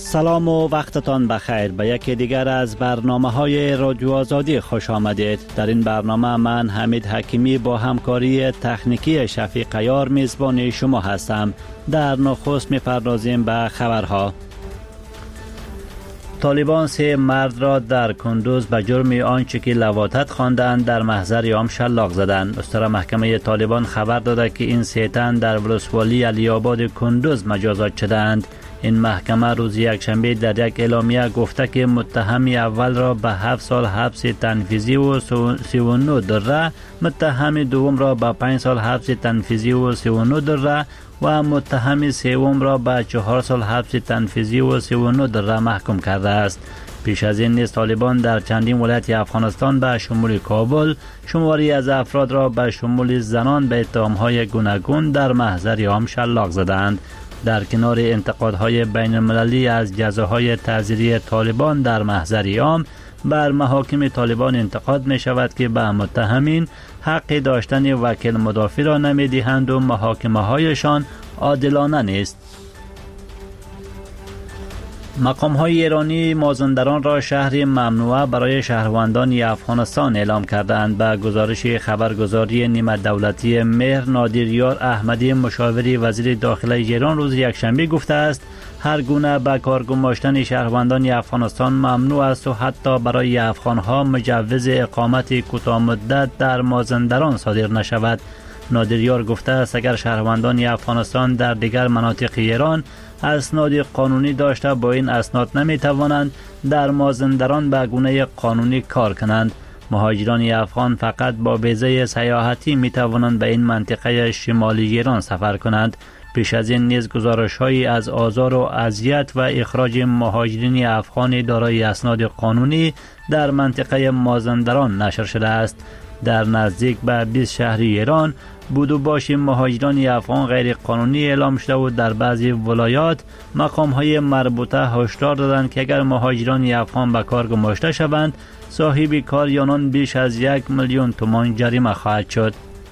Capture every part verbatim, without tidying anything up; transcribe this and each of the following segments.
سلام و وقتتان بخیر. به یکی دیگر از برنامه های رادیو آزادی خوش آمدید. در این برنامه من حمید حکیمی با همکاری تکنیکی شفیق عیار میزبان شما هستم. در نخست می‌پردازیم به خبرها. طالبان سه مرد را در کندوز به جرم آنچه که لواطت خواندند در محضر عام شلاق زدند. استرا محکمه طالبان خبر داده که این سه تن در ولسوالی علی آباد کندوز مجازات شدند. این محکمه روز یکشنبه در یک اعلامیه گفته که متهم اول را به هفت سال حبس تنفیذی و سی و نه دره، متهم دوم را به پنج سال حبس تنفیذی و سی و نه دره و متهم سوم را به چهار سال حبس تنفیذی و سی و نه دره محکوم کرده است. پیش از این نیز طالبان در چندین ولایت افغانستان به شمول کابل شماری از افراد را به شمول زنان به اتهام‌های گوناگون در محضر عام شلاق زدند. در کنار انتقادهای بین المللی از جزاهای تعزیری طالبان در محضر عام، بر محاکم طالبان انتقاد می شود که به متهمین حق داشتن وکیل مدافع را نمی دهند و محاکمه هایشان عادلانه نیست. مقام های ایرانی مازندران را شهر ممنوعه برای شهروندان افغانستان اعلام کردند. به گزارش خبرگزاری نیمه دولتی مهر، نادریار احمدی مشاوری وزیر داخله ایران روز یکشنبه گفته است هر گونه به کار گماشتن شهروندان افغانستان ممنوع است و حتی برای افغانها مجوز اقامت کوتاه مدت در مازندران صادر نشود. نادریار گفته است اگر شهروندان افغانستان در دیگر مناطق ایران اسناد قانونی داشته با این اسناد نمی توانند در مازندران به گونه قانونی کار کنند. مهاجران افغان فقط با ویزای سیاحتی می توانند به این منطقه شمالی ایران سفر کنند. پیش از این نیز گزارش‌هایی از آزار و اذیت و اخراج مهاجرین افغان دارای اسناد قانونی در منطقه مازندران نشر شده است. در نزدیک به بیست شهر ایران بود و باش مهاجران افغان غیر قانونی اعلام شده و در بعضی ولایات مقام‌های مربوطه هشدار دادند که اگر مهاجران افغان به کار گماشته شوند صاحب کار یانان بیش از یک میلیون تومان جریمه خواهد شد.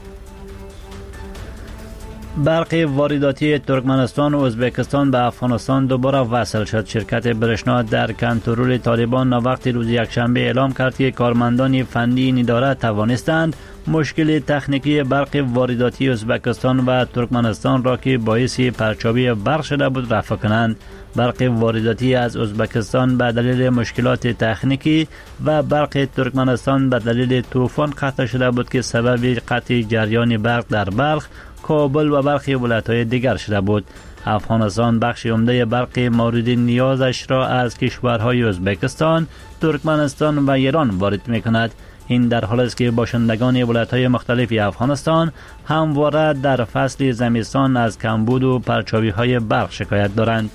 برق وارداتی ترکمنستان و ازبکستان به افغانستان دوباره وصل شد. شرکت برشنا در کنترل طالبان وقتی روز یکشنبه اعلام کرد که کارمندان فنی این اداره توانستند مشکل تکنیکی برق وارداتی ازبکستان و ترکمنستان را که باعث پرچاوی برق شده بود رفع کنند. برق وارداتی از ازبکستان به دلیل مشکلات تکنیکی و برق ترکمنستان به دلیل طوفان قطع شده بود که سبب قطع جریان برق در بلخ، کابل و برخی ولایت‌های دیگر شده بود. افغانستان بخش عمده برق مورد نیازش را از کشورهای ازبکستان، ترکمنستان و ایران وارد می‌کند. این در حالی است که باشندگان ولایت‌های مختلف افغانستان همواره در فصل زمستان از کمبود و پرچاوی‌های برق شکایت دارند.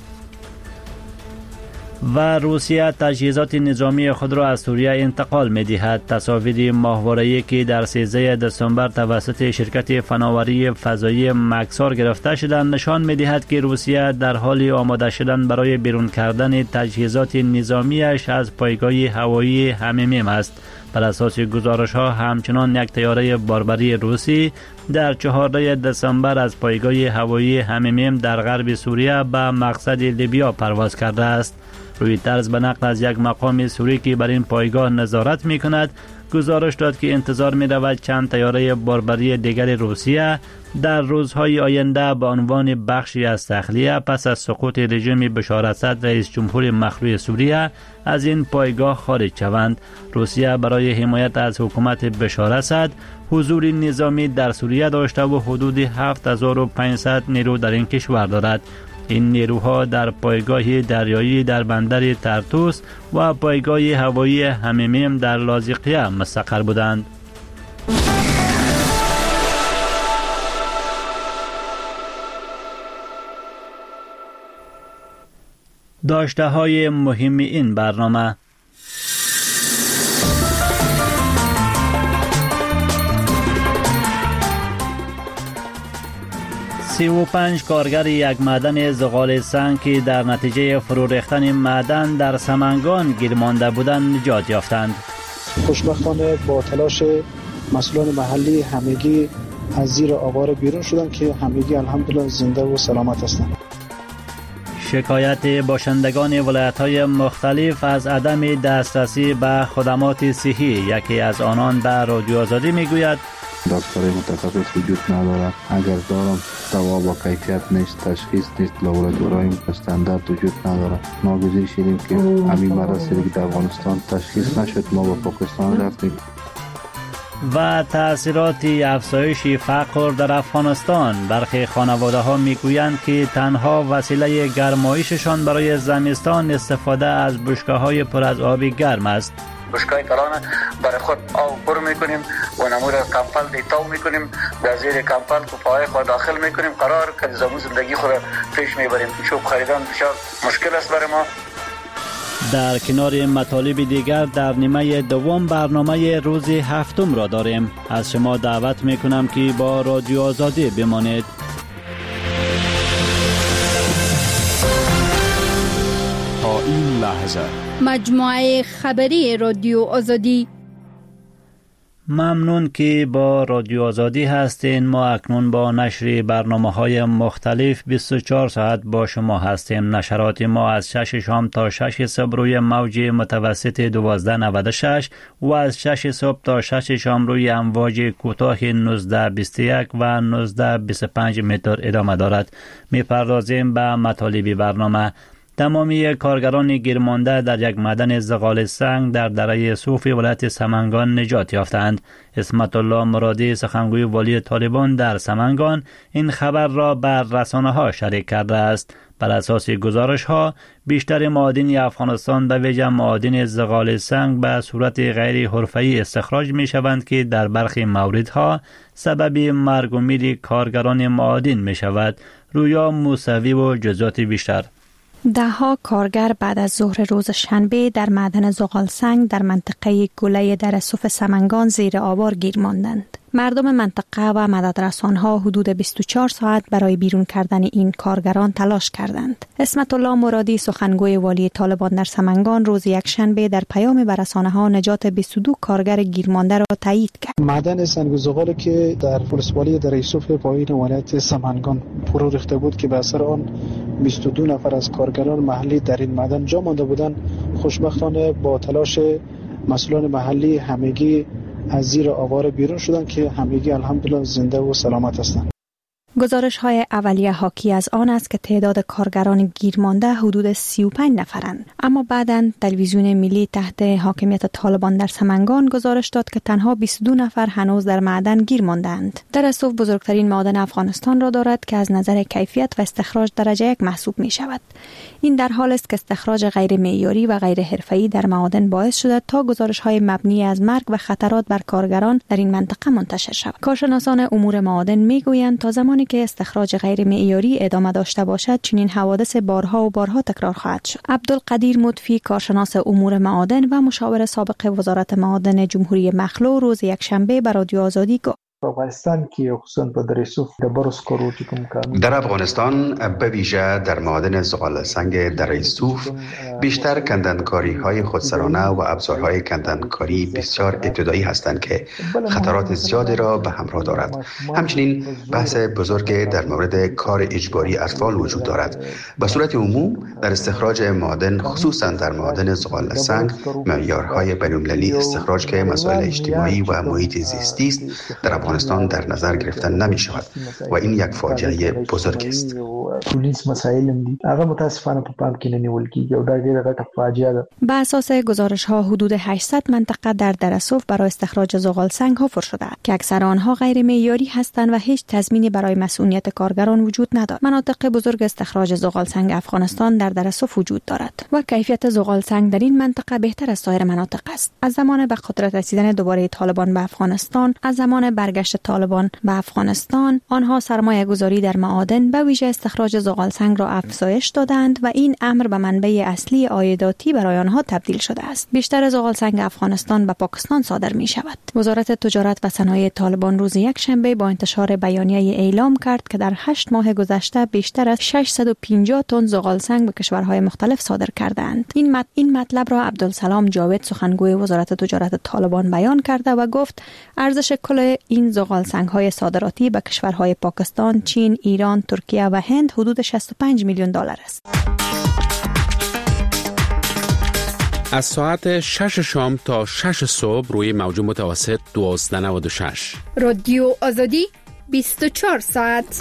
و روسیه تجهیزات نظامی خود را از سوریه انتقال می دهد. تصاویر ماهواره‌ای که در سیزده دسامبر توسط شرکت فناوری فضایی مکسار گرفته شدند نشان می دهد که روسیه در حال آماده شدن برای بیرون کردن تجهیزات نظامیش از پایگاه هوایی هممیم است. بر اساس گزارش ها همچنان یک طیاره باربری روسی در چهاردهم دسامبر از پایگاه هوایی هممیم در غرب سوریه به مقصد لیبیا پرواز کرده است. رویترز به نقل از یک مقام سوری که بر این پایگاه نظارت می کند گزارش داد که انتظار می رود چند طیاره باربری دیگر روسیه در روزهای آینده به عنوان بخشی از تخلیه پس از سقوط رژیم بشار اسد رئیس جمهور مخلوع سوریه از این پایگاه خارج شوند. روسیه برای حمایت از حکومت بشار اسد حضور نظامی در سوریه داشته و حدود هفت هزار و پانصد نیرو در این کشور دارد. این نیروها در پایگاه دریایی در بندر ترتوس و پایگاه هوایی هممیم در لاذقیه مستقر بودند. داشته های مهم این برنامه: سی و پنج کارگر یک معدن زغال سنگ که در نتیجه فرو ریختن معدن در سمنگان گیر مانده بودند نجات یافتند. خوشبختانه با تلاش مسئولان محلی همگی از زیر آوار بیرون شدند که همگی الحمدلله زنده و سلامت هستند. شکایت باشندگان ولایت‌های مختلف از عدم دسترسی به خدمات صحی. یکی از آنان به رادیو آزادی میگوید دکتر متخصص وجود نداره. اگر دارم دوا با کیفیت نیست، تشخیص نیست، لابراتوری استاندارد وجود نداره. ناگزیر شدیم که همین مرض که در افغانستان تشخیص نشد، ما به پاکستان رفتیم. و تأثیرات افزایش فقر در افغانستان. برخی خانواده ها میگویند که تنها وسیله گرمایششان برای زمستان استفاده از بشکه های پر از آب گرم است. بشکای کلان برای خود آب پر میکنیم و نمور از کمپل دیتاو میکنیم، در زیر کمپل کوپای خود داخل میکنیم، قرار که زمو زندگی خود پیش میبریم. چوب خریدن بسیار مشکل است برای ما. در کنار مطالب دیگر در نیمه دوم برنامه روز هفتم را داریم. از شما دعوت میکنم که با رادیو آزادی بمانید. تا این لحظه مجموعه خبری رادیو آزادی. ممنون که با رادیو آزادی هستین. ما اکنون با نشر برنامه‌های مختلف بیست و چهار ساعت با شما هستیم. نشرات ما از شش شام تا شش صبح روی موج متوسط دوازده نود و شش و از شش صبح تا شش شام روی امواج کوتاه نوزده بیست و یک و نوزده بیست و پنج متر ادامه دارد. می‌پردازیم به مطالب برنامه. تمامی کارگران گیرمانده در یک معدن زغال سنگ در دره صوف ولایت سمنگان نجات یافتند. اسمت الله مرادی سخنگوی والی طالبان در سمنگان این خبر را بر رسانه‌ها شریک کرده است. بر اساس گزارش‌ها بیشتر معادن افغانستان به ویژه معادن زغال سنگ به صورت غیر حرفه‌ای استخراج می‌شوند که در برخی موردها سبب مرگ و میر کارگران معادن می‌شود. رویا موسوی و جزئیات بیشتر. دهها کارگر بعد از ظهر روز شنبه در معدن زغال سنگ در منطقه گله در صوف سمنگان زیر آوار گیر ماندند. مردم منطقه و مددرسانها حدود بیست و چهار ساعت برای بیرون کردن این کارگران تلاش کردند. اسمت الله مرادی سخنگوی والی طالبان در سمنگان روز یکشنبه در پیام به رسانه‌ها نجات بیست و دو کارگر گیرمانده را تایید کرد. معدن سنگ و زغال که در ولسوالی در یوسف پایین ولایت سمنگان فرو ریخته بود که به اثر آن بیست و دو نفر از کارگران محلی در این معدن جا مانده بودند، خوشبختانه با تلاش مسئولان محلی همگی از زیر آوار بیرون شدند که همگی الحمدلله زنده و سلامت هستند. گزارش های اولیه حاکی از آن است که تعداد کارگران گیرمانده حدود سی و پنج نفرند، اما بعداً تلویزیون ملی تحت حاکمیت طالبان در سمنگان گزارش داد که تنها بیست و دو نفر هنوز در معدن گیر ماندند. در صوف بزرگترین معدن افغانستان را دارد که از نظر کیفیت و استخراج درجه یک محسوب می شود. این در حال است که استخراج غیر معیاری و غیر حرفه‌ای در معادن باعث شده تا گزارش های مبنی از مرگ و خطرات بر کارگران در این منطقه منتشر شود. کارشناسان امور معادن میگویند تا زمانی که استخراج غیر معیاری ادامه داشته باشد چنین حوادث بارها و بارها تکرار خواهد شد. عبدالقدیر مطفی کارشناس امور معادن و مشاور سابق وزارت معادن جمهوری مخلوع روز یکشنبه به رادیو آزادی گفت افغانستان کې خصوصا په درې صوف د برس کورو چې کوم کار در افغانستان به ویژه در معادن زغال سنگ دره صوف بیشتر کندنکاری های خودسرانه و ابزارهای کندنکاری بسیار ابتدایی هستند که خطرات زیادی را به همراه دارد. همچنین بحث بزرگ در مورد کار اجباری اطفال وجود دارد. به صورت عموم در استخراج معادن خصوصا در معادن زغال سنگ معیارهای بین‌المللی استخراج که مسائل اجتماعی و محیط زیستی است در افغانستان در نظر گرفتن نمی شود و این یک فاجعه بزرگ است. پولیس مسائل هم دي هغه متاسفانه په پام کې نه نیول کیږي او دا ډیره غټه فاجعه ده. به اساس گزارش ها حدود هشتصد منطقه در دره صوف برای استخراج زغال سنگ حفر شده که اکثر آنها غیر معیاری هستند و هیچ تضمینی برای مسئولیت کارگران وجود ندارد. مناطق بزرگ استخراج زغال سنگ افغانستان در دره صوف وجود دارد و کیفیت زغال سنگ در این منطقه بهتر از سایر مناطق است. از زمان به قدرت رسیدن دوباره طالبان به افغانستان، از زمان برگشت طالبان به افغانستان، آنها سرمایه گذاری در معادن به ویژه استخراج زغال سنگ را افزایش دادند و این امر به منبع اصلی عایداتی برای آنها تبدیل شده است. بیشتر زغال سنگ افغانستان به پاکستان صادر می شود. وزارت تجارت و صنایع طالبان روز یکشنبه با انتشار بیانیه اعلام کرد که در هشت ماه گذشته بیشتر از ششصد و پنجاه تن زغال سنگ به کشورهای مختلف صادر کردند. این مط... این مطلب را عبدالسلام جاوید سخنگوی وزارت تجارت طالبان بیان کرده و گفت ارزش کل این زغال سنگ‌های صادراتی به کشورهای پاکستان، چین، ایران، ترکیه و هند حدود شصت و پنج میلیون دلار است. از ساعت شش شام تا شش صبح روی موج متوسط دوازده نود و شش. رادیو آزادی بیست و چهار ساعت.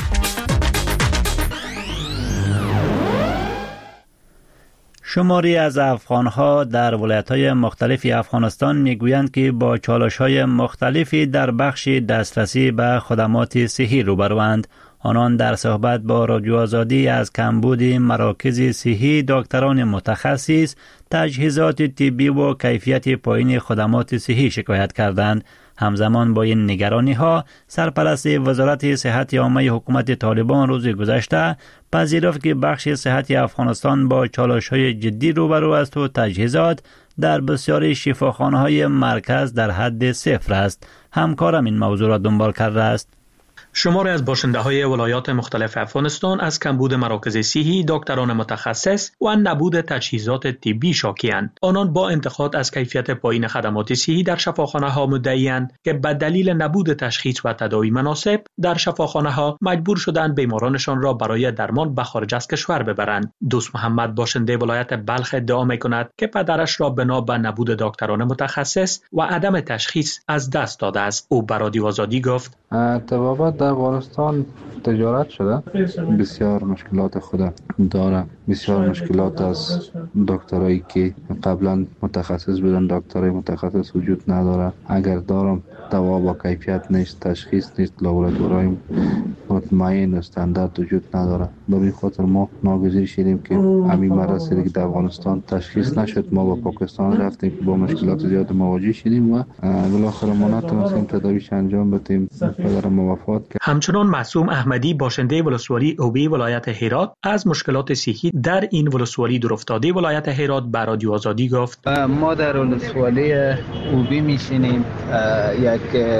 شماری از افغان‌ها در ولایت‌های مختلف افغانستان می‌گویند که با چالش‌های مختلفی در بخش دسترسی به خدمات صحی روبروند. آنان در صحبت با رادیو آزادی از کمبود مراکز صحی، دکتران متخصص، تجهیزات طبی و کیفیت پایین خدمات صحی شکایت کردند. همزمان با این نگرانی‌ها، سرپرست وزارت صحت عامه حکومت طالبان روز گذشته پذیرفت که بخش صحت افغانستان با چالش‌های جدی روبرو است و تجهیزات در بسیاری شفاخانه‌های مرکز در حد صفر است. همکارم این موضوع را دنبال کرده است. شماری از باشنده‌های ولایات مختلف افغانستان از کمبود مراکز صحی، دکتران متخصص و نبود تجهیزات طبی شاکی‌اند. آنان با انتقاد از کیفیت پایین خدمات صحی در شفاخانه‌ها مدعی‌اند که به دلیل نبود تشخیص و تداوی مناسب در شفاخانه‌ها مجبور شدند بیمارانشان را برای درمان به خارج از کشور ببرند. دوست محمد باشنده ولایت بلخ ادعا می‌کند که پدرش را بنا به نبود دکتران متخصص و عدم تشخیص از دست داده است. او به رادیو آزادی گفت: طبابت در افغانستان تجارت شده، بسیار مشکلات خود داره. بسیار مشکلات از دکترایی که قبلا متخصص بودن، دکترای متخصص وجود نداره. اگر دارم دوا با کیفیت نیست، تشخیص نیست، لابراتوری مطمئن استاندارد وجود نداره. به این خاطر ما ناگزیر شدیم که همین مرض که در افغانستان تشخیص نشد، ما با پاکستان رفتیم که با مشکلات زیاد مواجه شدیم و بالاخره ما نتونستیم تداویش انجام بدیم. پدر ما وفات کرد. همچنان معصوم احمدی باشنده ولسوالی اوبی ولایت هرات از مشکلات صحی در این ولسوالی دورافتاده ولایت هرات به رادیو آزادی گفت: ما در ولسوالی اوبی میشینیم، یک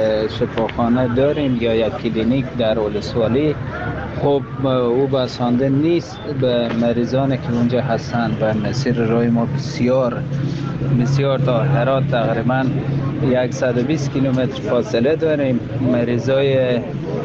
شفاخانه داریم یا یک کلینیک در ولسوالی. خب او بسنده نیست به مریضانی که اونجا هستند و مسیر راه ما بسیار بسیار تا هرات تقریبا صد و بیست کیلومتر فاصله داریم. مریضای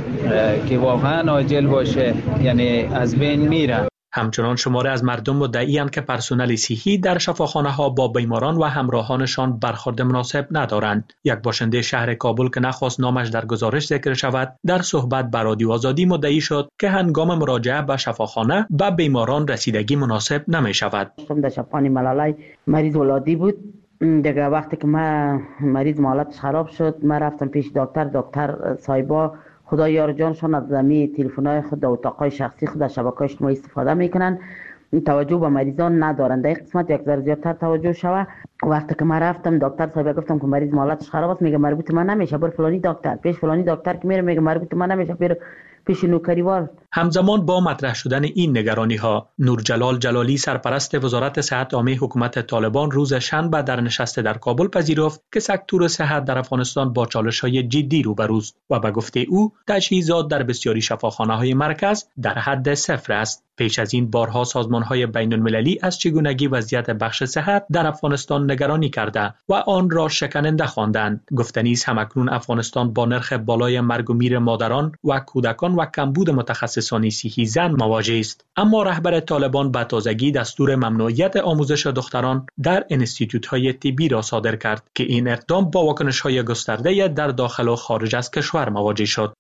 که واقعا عاجل باشه یعنی از بین میرن. همچنان شماره از مردم مدعی‌اند که پرسنل صحی در شفاخانه‌ها با بیماران و همراهانشان برخورد مناسب ندارند. یک باشنده شهر کابل که نخواست نامش در گزارش ذکر شود، در صحبت با رادیو آزادی مدعی شد که هنگام مراجعه به شفاخانه به بیماران رسیدگی مناسب نمی‌شود. در شفاخانه ملالای مریض ولادی بود. دیگه وقتی که ما مریض حالتش خراب شد، ما رفتم پیش دکتر. دکتر صاحبا خدا یار جانشون از زمین تلفن‌های خود و اتاقای شخصی خود از شبکه‌های اجتماعی استفاده میکنن، توجه به مریضان ندارن. در این قسمت یک ذره زیادتر توجه شوه. وقتی که ما رفتم دکتر صاحب گفتم که مریض حالتش خراب است، میگه مربوط من نمیشه، بر فلانی دکتر. پیش فلانی دکتر که میره میگه مربوط من نمیشه، بر پیش نوکریوار. همزمان با مطرح شدن این نگرانی‌ها، نورجلال جلالی سرپرست وزارت صحت عامه حکومت طالبان روز شنبه در نشست در کابل پذیرفت که سکتور صحت در افغانستان با چالش‌های جدی روبروست و به گفته او تجهیزات در بسیاری شفاخانه‌های مرکز در حد صفر است. پیش از این بارها سازمان‌های بین‌المللی از چگونگی وضعیت بخش صحت در افغانستان نگرانی کرده و آن را شکننده خواندند. گفتنی است همکنون افغانستان با نرخ بالای مرگ و میر مادران و کودکان و کمبود متخصصان صحی زن مواجه است. اما رهبر طالبان به تازگی دستور ممنوعیت آموزش دختران در انستیتوت‌های طبی را صادر کرد که این اقدام با واکنش‌های گسترده در داخل و خارج از کشور مواجه شد.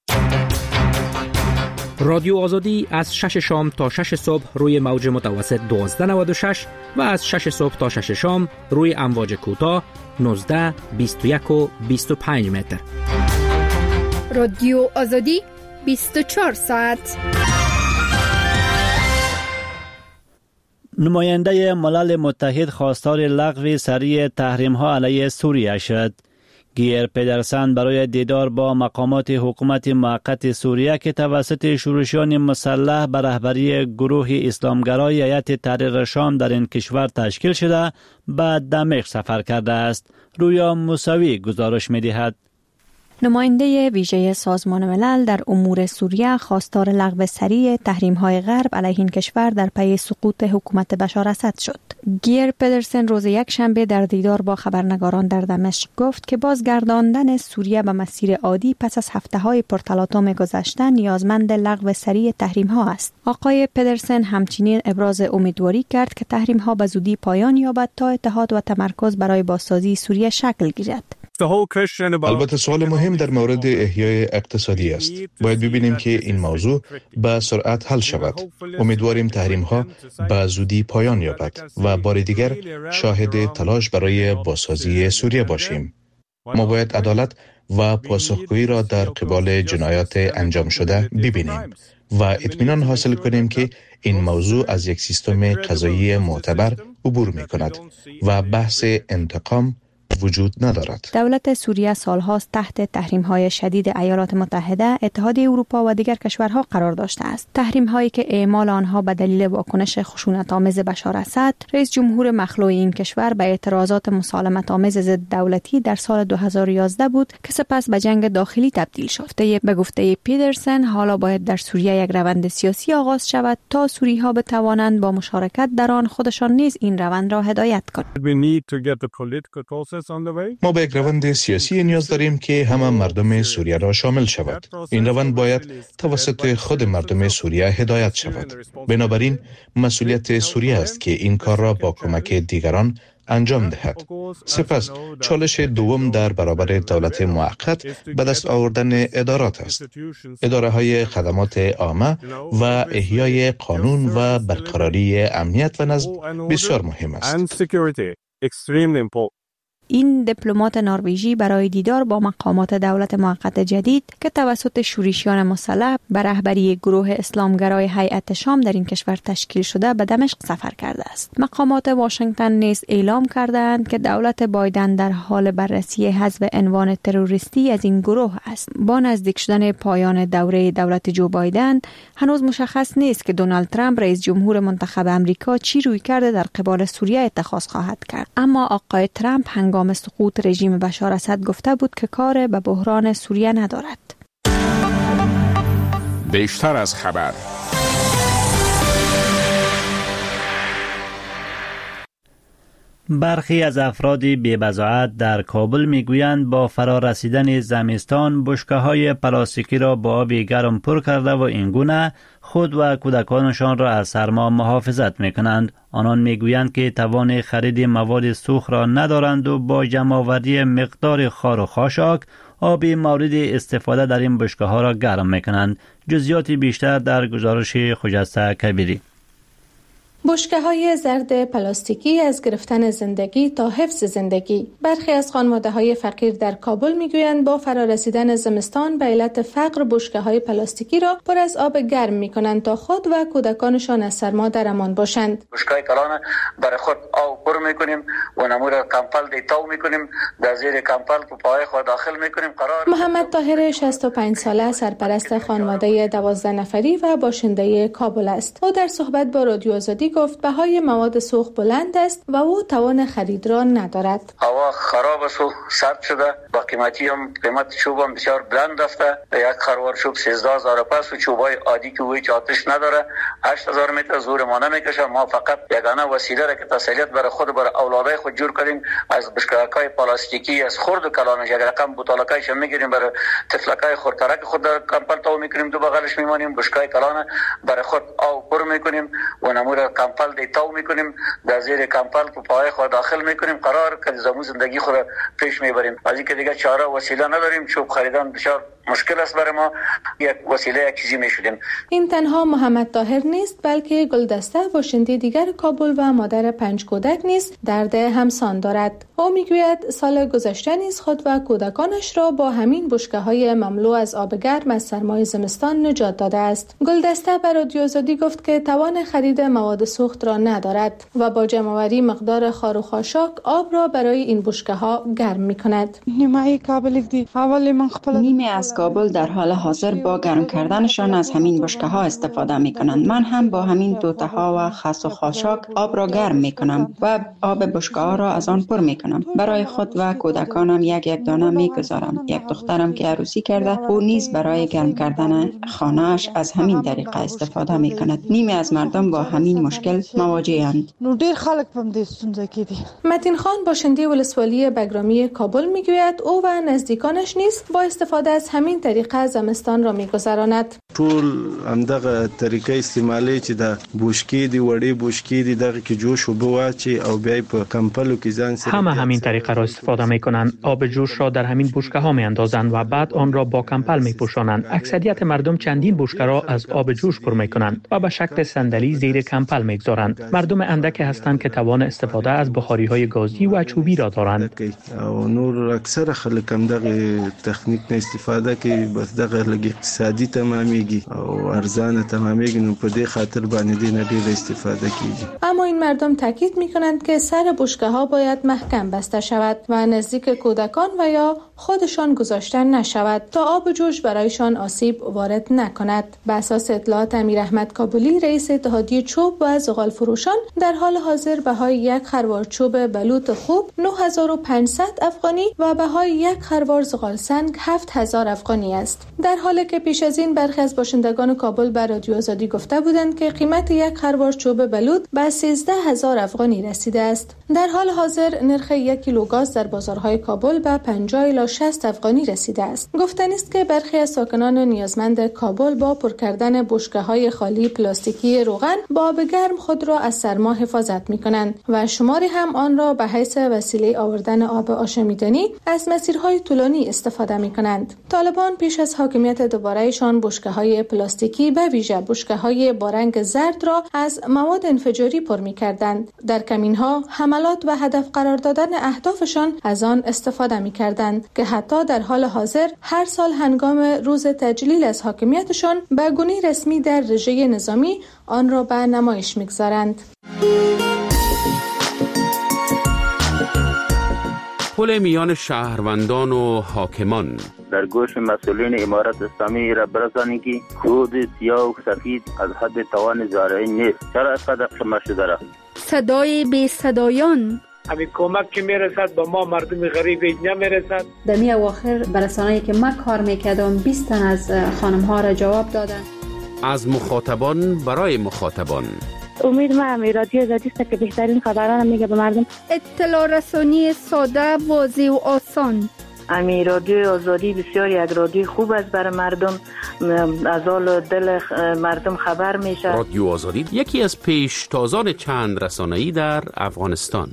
رادیو آزادی از شش شام تا شش صبح روی موج متوسط دوازده نود و شش و از شش صبح تا شش شام روی امواج کوتاه نوزده، بیست و یک و بیست و پنج متر. رادیو آزادی بیست و چهار ساعت. نماینده ملل متحد خواستار لغو سریع تحریم‌ها علیه سوریه شد. گیر پدرسن برای دیدار با مقامات حکومت موقت سوریه که توسط شورشیان مسلح به رهبری گروه اسلامگرای هیئت تحریر شام در این کشور تشکیل شده به دمشق سفر کرده است. رویا موسوی گزارش می‌دهد. نماینده ویژه سازمان ملل در امور سوریه خواستار لغو سریع تحریم‌های غرب علیه این کشور در پی سقوط حکومت بشار اسد شد. گیر پدرسن روز یک شنبه در دیدار با خبرنگاران در دمشق گفت که بازگرداندن سوریه به مسیر عادی پس از هفته‌های پرتلاطم گذشته نیازمند لغو سریع تحریم‌ها است. آقای پدرسن همچنین ابراز امیدواری کرد که تحریم‌ها به زودی پایان یابد تا اتحاد و تمرکز برای بازسازی سوریه شکل گیرد. البته سوال مهم در مورد احیای اقتصادی است. باید ببینیم که این موضوع به سرعت حل شود. امیدواریم تحریم ها به زودی پایان یابد و بار دیگر شاهد تلاش برای بازسازی سوریه باشیم. ما باید عدالت و پاسخگویی را در قبال جنایات انجام شده ببینیم و اطمینان حاصل کنیم که این موضوع از یک سیستم قضایی معتبر عبور می کند و بحث انتقام وجود ندارد. دولت سوریه سالهاست تحت تحریم‌های شدید ایالات متحده، اتحادیه اروپا و دیگر کشورها قرار داشته است. تحریم‌هایی که اعمال آنها به دلیل واکنش خشونت‌آمیز بشار اسد، رئیس جمهور مخلوع این کشور به اعتراضات مسالمت‌آمیز ضد دولتی در سال دو هزار و یازده بود که سپس به جنگ داخلی تبدیل شد. به گفته پیدرسن، حالا باید در سوریه یک روند سیاسی آغاز شود تا سوری‌ها بتوانند با مشارکت در آن خودشان نیز این روند را هدایت کنند. ما به یک روند سیاسی نیاز داریم که همه مردم سوریه را شامل شود. این روند باید توسط خود مردم سوریه هدایت شود. بنابراین مسئولیت سوریه است که این کار را با کمک دیگران انجام دهد. سپس چالش دوم در برابر دولت موقت به دست آوردن ادارات است. اداره های خدمات عامه و احیای قانون و برقراری امنیت و نظم بسیار مهم است. این دیپلمات نروژی برای دیدار با مقامات دولت موقت جدید که توسط شورشیان مسلح به رهبری گروه اسلامگرای هیئت شام در این کشور تشکیل شده به دمشق سفر کرده است. مقامات واشنگتن نیز اعلام کردند که دولت بایدن در حال بررسی حذف عنوان تروریستی از این گروه است. با نزدیک شدن پایان دوره دولت جو بایدن، هنوز مشخص نیست که دونالد ترامپ رئیس جمهور منتخب آمریکا چی روی کرده در قبال سوریه اتخاذ خواهد کرد. اما آقای ترامپ هنگام سقوط رژیم بشار اسد گفته بود که کار به بحران سوریه ندارد. بیشتر از خبر. برخی از افراد بی‌بضاعت در کابل میگویند با فرا رسیدن زمستان بشکه‌های پلاستیکی را با آب گرم پر کرده و اینگونه خود و کودکانشان را از سرما محافظت میکنند. آنان میگویند که توان خرید مواد سوخت را ندارند و با جمع‌آوری مقدار خار و خاشاک آب مورد استفاده در این بشکه‌ها را گرم میکنند. جزئیات بیشتر در گزارش خجسته کبیری. بشکه‌های زرد پلاستیکی از گرفتن زندگی تا حفظ زندگی. برخی از خانواده‌های فقیر در کابل میگویند با فرارسیدن زمستان به علت فقر بشکه‌های پلاستیکی را پر از آب گرم می‌کنند تا خود و کودکانشان از سرما در امان باشند. بشکه کلان برای خود آب پر می‌کنیم و نمور کمپل دیتاو می‌کنیم، در زیر کمپل تو پای خود داخل می‌کنیم. قرار محمد طاهر شصت و پنج ساله سرپرست خانواده دوازده نفری و باشنده کابل است. او در صحبت با رادیو آزادی گفت بهای مواد سوخت بلند است و او توان خرید را ندارد. هوا خراب است و سرد شده، با قیمتی هم قیمت چوب هم بسیار بلند رفته. یک خروار چوب سیزده هزار پس و چوبای عادی که هیچ آتش نداره هشت هزار متر زور ما نمیکشه. ما فقط یگانه وسیله را که تسلیت برای خود برای اولادای خود جور کردیم از بشکه‌های پلاستیکی از خرد و کلانش یک رقم بوتالکایش میگیریم برای تفلکای خردترک خود در کمپل تو میکنیم، دو بغلش میمانیم بشکه کلان برای خود آب پر میکنیم و نمور کمپل دیتاو میکنیم، در زیر کمپل تو پای خود داخل میکنیم. قرار که زمو زندگی خود پیش میبریم. از اینکه دیگه چاره وسیله نداریم، چوب خریدن بسیار مشکل است برای ما، یک وسیله یک چیزی میشدیم. این تنها محمد طاهر نیست بلکه گلدسته باشنده دیگر کابل و مادر پنج کودک نیز درد همسان دارد. او میگوید سال گذشته نیز خود و کودکانش را با همین بشکه‌های مملو از آب گرم از سرمای زمستان نجات داده است. گلدسته بر رادیو آزادی گفت که توان خرید مواد سوخت را ندارد و با جمع‌آوری مقدار خار و خاشاک آب را برای این بشکه‌ها گرم می‌کند. نیمه از کابل در حال حاضر با گرم کردنشان از همین بشکه ها استفاده می کنند. من هم با همین دوته ها و خس و خاشاک آب را گرم می کنم و آب بشکه ها را از آن پر می کنم. برای خود و کودکانم یک یک دانه می گذارم. یک دخترم که عروسی کرده او نیز برای گرم کردن خانه‌اش از همین طریقه استفاده می کند. نیمی از مردم با همین مشکل مواجه اند. نو ډیر خلک په دې ستونزه کې دي. متین خان باشنده ولسوالی بگرامی کابل میگوید او و نزدیکانش نیز با استفاده از همین طریقه زمستان را میگذراند. ټول همدغه طریقه استعمالي چې د بوشکی دی وړي بوشکی دی دغه کې جوش وب واچي او بیا په کمپلو کې ځان سره همه همین طریقه را استفاده میکنند. آب جوش را در همین بوشکه ها میاندازند و بعد آن را با کمپل میپوشانند. اکثریت مردم چندین بوشکه را از آب جوش پر میکنند و به شکل صندلی زیر کمپل میگذارند. مردم اندکی هستند که توان استفاده از بخاری های گازی و چوبی را دارند. او نور اکثر خلک هم دغه تکنیک نه استفاده کوي، بس دغه لګ اقتصادي تمامېږي او ارزانه تمامېږي، نو په دې خاطر باندې نه ډېر استفاده کیږي. اما این مردم تاکید میکنند که سر بشکه ها باید محکم بسته شود و نزدیک کودکان و یا خودشان گذاشته نشود تا آب جوش برایشان آسیب وارد نکند. به اساس اطلاعات امیر احمد کابلی رئیس اتحادیه چوب و زغال فروشان، در حال حاضر بهای یک خروار چوب بلوط خوب نه هزار و پانصد افغانی و بهای یک خروار زغال سنگ هفت هزار افغانی است. در حالی که پیش از این برخی از باشندگان کابل به رادیو آزادی گفته بودند که قیمت یک خروار چوب بلوط به سیزده هزار افغانی رسیده است. در حال حاضر نرخ یک کیلو گاز در بازارهای کابل به پنجاه الی شصت افغانی رسیده است. گفتنی است که برخی از ساکنان نیازمند کابل با پر کردن بشکه‌های خالی پلاستیکی روغن با آب گرم خود را از سرما حفاظت می‌کنند و شماری هم آن را به حیث وسیله آوردن آب آشامیدنی از مسیرهای طولانی استفاده می‌کنند. طالبان پیش از حاکمیت دوباره‌شان بشکه‌های پلاستیکی به ویژه بشکه‌های با رنگ زرد را از مواد انفجاری پر می‌کردند. در کمین‌ها حملات و هدف قرار دادن اهدافشان از آن استفاده می‌کردند که حتی در حال حاضر هر سال هنگام روز تجلیل از حاکمیتشان به گونه رسمی در رژه نظامی آن را به نمایش می‌گذارند. پل میان شهروندان و حاکمان در گوش مسئولین امارت اسلامی را برسانید که خود سیاه و سفید از حد توان زارعی نیست. چرا اینقدر قمه شده را؟ صدای بی صدایان همین کمک که میرسد به ما مردم غریب نمیرسد. در می اواخر برسانه‌ای که من کار میکردم بیست تن از خانم ها را جواب دادن. از مخاطبان برای مخاطبان. امید ما هم رادیو آزادی است که بهترین خبران میگه به مردم. اطلاع رسانی ساده، واضح و آسان. امی رادیو آزادی بسیار یک رادیو خوب است برای مردم، از حال دل مردم خبر میشه. رادیو آزادی یکی از پیشتازان چند رسانه‌ای در افغانستان.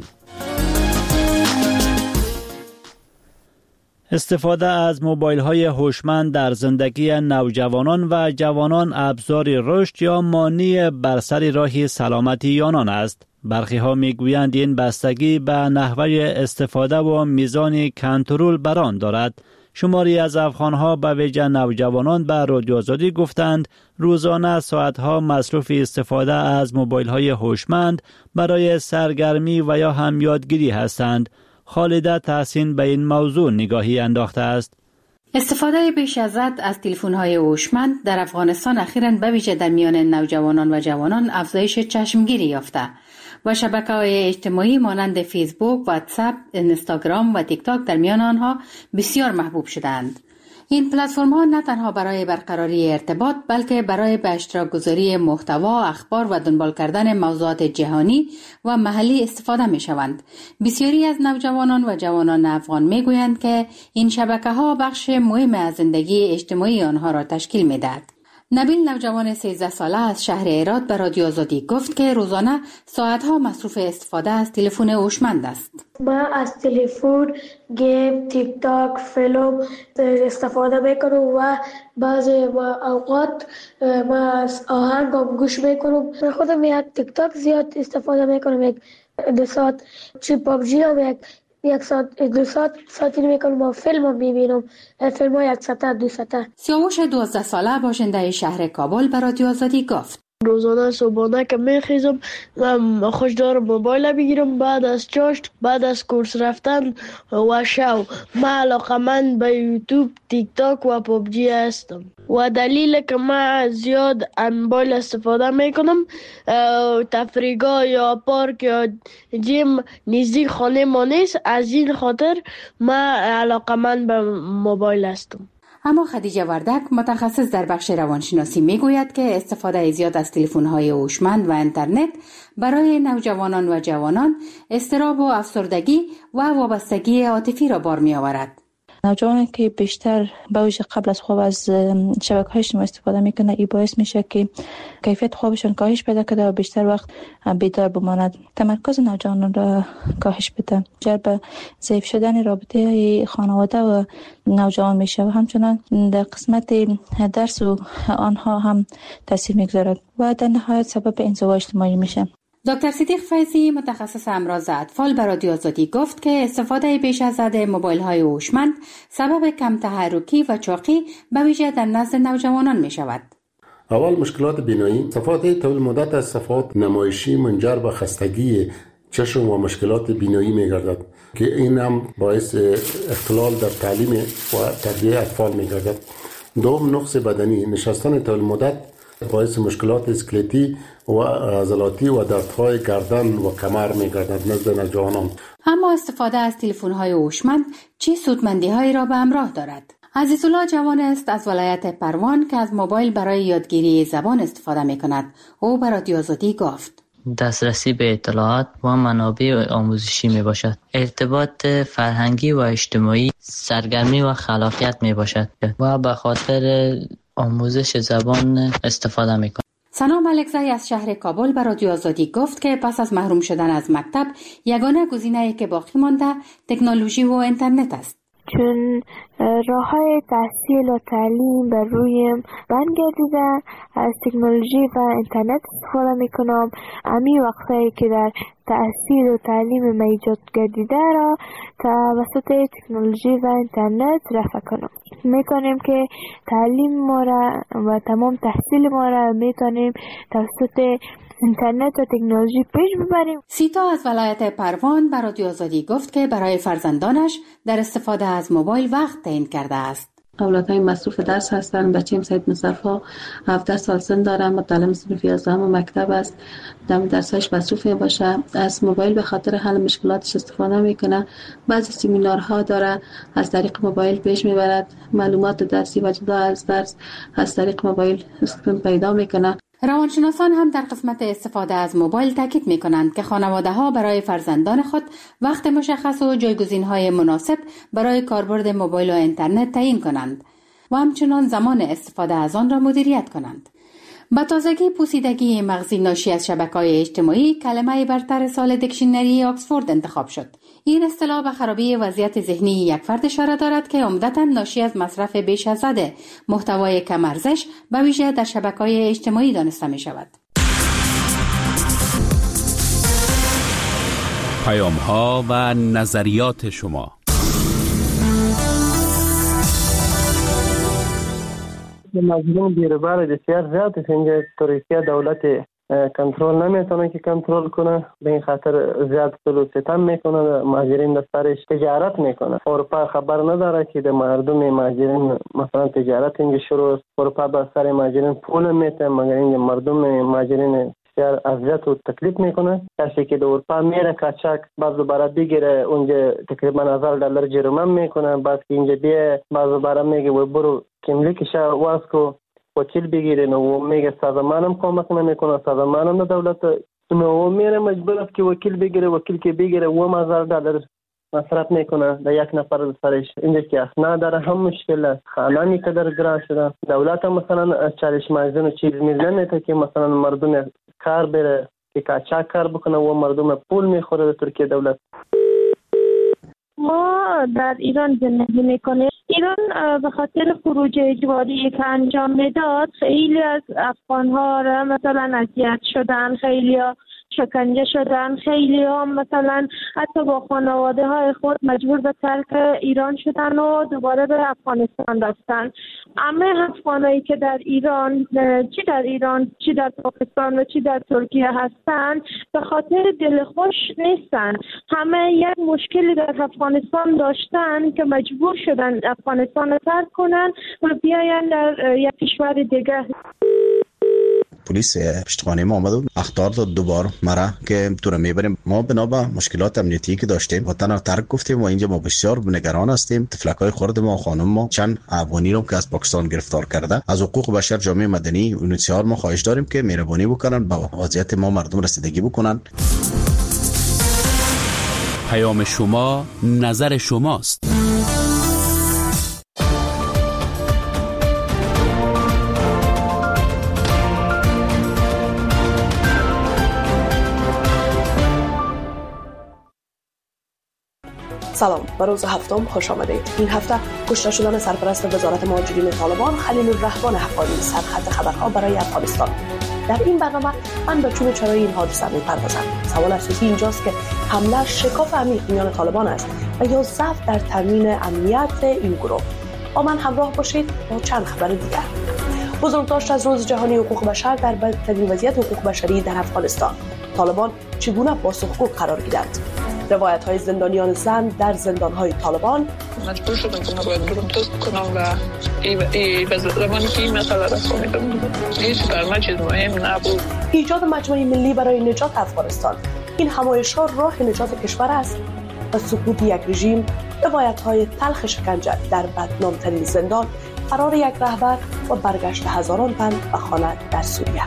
استفاده از موبایل‌های هوشمند در زندگی نوجوانان و جوانان ابزاری رشد یا مانع بر سر راه سلامتی آنان است. برخی ها میگویند این بستگی به نحوه استفاده و میزان کنترل بر آن دارد. شماری از افغان‌ها به ویژه نوجوانان به رادیو آزادی گفتند روزانه ساعت‌ها مصروف استفاده از موبایل‌های هوشمند برای سرگرمی و یا هم یادگیری هستند. خالده تحسین به این موضوع نگاهی انداخته است. استفاده بیش از حد از تلفن‌های هوشمند در افغانستان اخیراً به ویژه در میان نوجوانان و جوانان افزایش چشمگیری یافته و شبکه‌های اجتماعی مانند فیسبوک، واتساپ، اینستاگرام و تیک تاک در میان آنها بسیار محبوب شدند. این پلتفرم‌ها نه تنها برای برقراری ارتباط بلکه برای به اشتراک گذاری محتوا، اخبار و دنبال کردن موضوعات جهانی و محلی استفاده می‌شوند. بسیاری از نوجوانان و جوانان افغان می‌گویند که این شبکه‌ها بخش مهم از زندگی اجتماعی آنها را تشکیل می‌دهد. نبیل نوجوان سیزده ساله از شهر هرات به رادیو آزادی گفت که روزانه ساعت‌ها مصروف استفاده از تلفن هوشمند است. ما از تلفن، گیم، تیک تاک، فیلم استفاده میکنم و بعضی اوقات ما از آهنگ هم گوش میکنم. من خودم یک تیک تاک زیاد استفاده میکنم، یک دو ساعت. چی پابجی هم یک یک ساعت دو ساعت ساعتی میکنم و فیلم هم میبینم. فیلم ها یک ساعت دو ساعت. سیاوش دوازده ساله باشنده شهر کابل به رادیو آزادی گفت روزانه صبحانه که میخیزم من خوش دارم موبایل بگیرم، بعد از چاشت، بعد از کورس رفتن و شو من علاقمند به یوتیوب، تیک تاک و پابجی هستم و دلیل که من زیاد موبایل استفاده میکنم تفریحگاه یا پارک یا جیم نزدیک خانه ما نیست، از این خاطر من علاقمند به موبایل هستم. اما خدیجه وردک متخصص در بخش روانشناسی میگوید که استفاده زیاد از تلفن‌های هوشمند و اینترنت برای نوجوانان و جوانان اضطراب و افسردگی و وابستگی عاطفی را بار می‌آورد. نوجوانی که بیشتر به ویژه قبل از خواب از شبکه‌های اجتماعی استفاده میکنه، این باعث میشه که کیفیت خوابشون کاهش پیدا کنه و بیشتر وقت بیدار بماند. تمرکز نوجوانان را کاهش بده، منجر به ضعیف شدن رابطه خانواده و نوجوان میشه و همچنان در قسمت درس و آنها هم تاثیر میگذارد و در نهایت سبب انزوا اجتماعی میشه. دکتر صدیق فیضی متخصص امراض اطفال به رادیو آزادی گفت که استفاده بیش از حد موبایل‌های هوشمند سبب کم تحرکی و چاقی به ویژه در نزد نوجوانان می شود. اول مشکلات بینایی، استفاده طول مدت از صفحات نمایشی منجر به خستگی چشم و مشکلات بینایی می گردد که این هم باعث اختلال در تعلیم و تربیت اطفال می گردد. دوم، نقص بدنی، نشستن طول مدت باعث مشکلات اسکلتی و عضلاتی و دردهای گردن و کمر می‌گردد نزد نوجوانان. اما استفاده از تلفن‌های هوشمند چه سودمندی‌هایی را به همراه دارد؟ عزیزالله جوان است از ولایت پروان که از موبایل برای یادگیری زبان استفاده می‌کند. او به رادیو آزادی گفت: دسترسی به اطلاعات و منابع آموزشی می باشد. ارتباط فرهنگی و اجتماعی، سرگرمی و خلاقیت می باشد و به خاطر آموزش زبان استفاده می کند. ثنا ملکزی از شهر کابل به رادیو آزادی گفت که پس از محروم شدن از مکتب یگانه گزینه‌ای که باقی مانده تکنولوژی و اینترنت است. چون راه‌های تحصیل و تعلیم بر روی بند گردیده، از تکنولوژی و اینترنت استفاده میکنم. امی وقتی که در تحصیل و تعلیم ایجاد گردیده را توسط تکنولوژی و اینترنت رفع کنم. میتونیم که تعلیم ما را و تمام تحصیل ما را میتونیم توسط اینترنت و تکنولوژی پیش ببریم. سیتا از ولایت پروان به رادیو آزادی گفت که برای فرزندانش در استفاده از موبایل وقت تعیین کرده است. اولادهای مصروف درس هستند. بچه‌م سید مصطفی هفده سال سن داره، متعلم صنف یازدهم مکتب است. در درسش مصروف باشه، از موبایل به خاطر حل مشکلاتش استفاده میکنه. بعضی سمینارها داره، از طریق موبایل پیش میبرد. معلومات درسی و جدا از درس از طریق موبایل پیدا میکنه. روانشناسان هم در قسمت استفاده از موبایل تاکید می کنند که خانواده‌ها برای فرزندان خود وقت مشخص و جایگزین‌های مناسب برای کاربرد موبایل و اینترنت تعیین کنند و همچنان زمان استفاده از آن را مدیریت کنند. با تازگی پوسیدگی مغزی ناشی از شبکه‌های اجتماعی کلمه برتر سال دیکشنری آکسفورد انتخاب شد. این اصطلاح به خرابی وضعیت ذهنی یک فرد اشاره دارد که عمدتاً ناشی از مصرف بیش از حد محتوای کم ارزش به ویژه در شبکه‌های اجتماعی دانسته می شود. پیام‌ها و نظریات شما. مظلوم بیروبار بسیار زیاد است. اینجا ترکیه دولت کنترل نمیتونه که کنترل کنه، به این خاطر زیاد ظلم و ستم میکنه، مهاجرین در سرش تجارت میکنه. اروپا خبر نداره که در مردم مهاجرین مثلا تجارت اینجا شروع است. اروپا به سر مهاجرین پول میته، مگر اینجا مردم مهاجرین بسیار اذیت و تکلیف میکنه. کسی که در اروپا میره کاچاک بعض دوباره بگیره اونجا تقریبا هزار دلار جریمه میکنه، بعد که اینجا بیه بعض دوباره میگه و برو کملیکش واس کو وکیل بگیره، نو میگه سازمانم کمک نمیکنه، سازمانم دولت نو میره مجبور است که وکیل بگیره، وکیل که بگیره و هزار دلار مصرف میکنه در یک نفر سرش. اینجا که اسناد داره هم مشکل است، خانه میقدر گران شده. دولت هم مثلا چالش مازن چیز میزنه که مثلا مردم کار بره که کاچاک کار بکنه و مردم پول میخوره در ترکیه دولت. ما در ایران زندگی میکنیم. ایران به خاطر خروج اجباری که انجام میداد خیلی از افغان ها را مثلا اذیت شدن، خیلی شکنجه شدن. خیلی هم مثلا حتی با خانواده های خود مجبور به ترک ایران شدن و دوباره به افغانستان رفتن. همه افغانایی که در ایران، چی در ایران چی در پاکستان و چی در ترکیه هستن، به خاطر دلخوش نیستن. همه یک مشکلی در افغانستان داشتن که مجبور شدن افغانستان رو ترک کنن و بیاین در یک کشور دیگه. پلیس پشتخانه ما آمد و اخطار داد دوبار مرا که تو رو میبریم. ما بنا به مشکلات امنیتی که داشتیم وطن رو ترک گفتیم و اینجا ما بسیار نگران هستیم. تفلکای خرد ما و خانم ما چند افغانی رو که از پاکستان گرفتار کرده. از حقوق بشر، جامعه مدنی و اونیسیار ما خواهش داریم که مهربانی بکنن با وضعیت ما مردم رسیدگی بکنن. پیام شما نظر شماست. سلام، به روز هفتم خوش آمدید. این هفته کشته شدن سرپرست وزارت مهاجرین طالبان خلیل الرحمن حقانی سرخط خبرها برای افغانستان. در این برنامه من به چون و چرای این حادثه می‌پردازم. سوال اساسی اینجاست که حمله شکاف عمیق میان طالبان است و یا ضعف در تامین امنیت این گروه. با من همراه باشید با چند خبر دیگر. بزرگداشت از روز جهانی حقوق بشر در بدترین وضعیت حقوق بشری در افغانستان. طالبان چگونه پاسخگو قرار گیرند؟ روایت های زندانیان زن در زندان های طالبان. مجبور شدم که نباید برم تست کنم و به زمانی که این مسئله را فهمیدم هیچ برنامه چیز مهم نبود. ایجاد مجمع ملی برای نجات افغانستان. این همایش‌ها راه نجات کشور است و سقوط یک رژیم. روایت های تلخ شکنجه در بدنامترین زندان، فرار یک رهبر و برگشت هزاران تن به خانه در سوریه.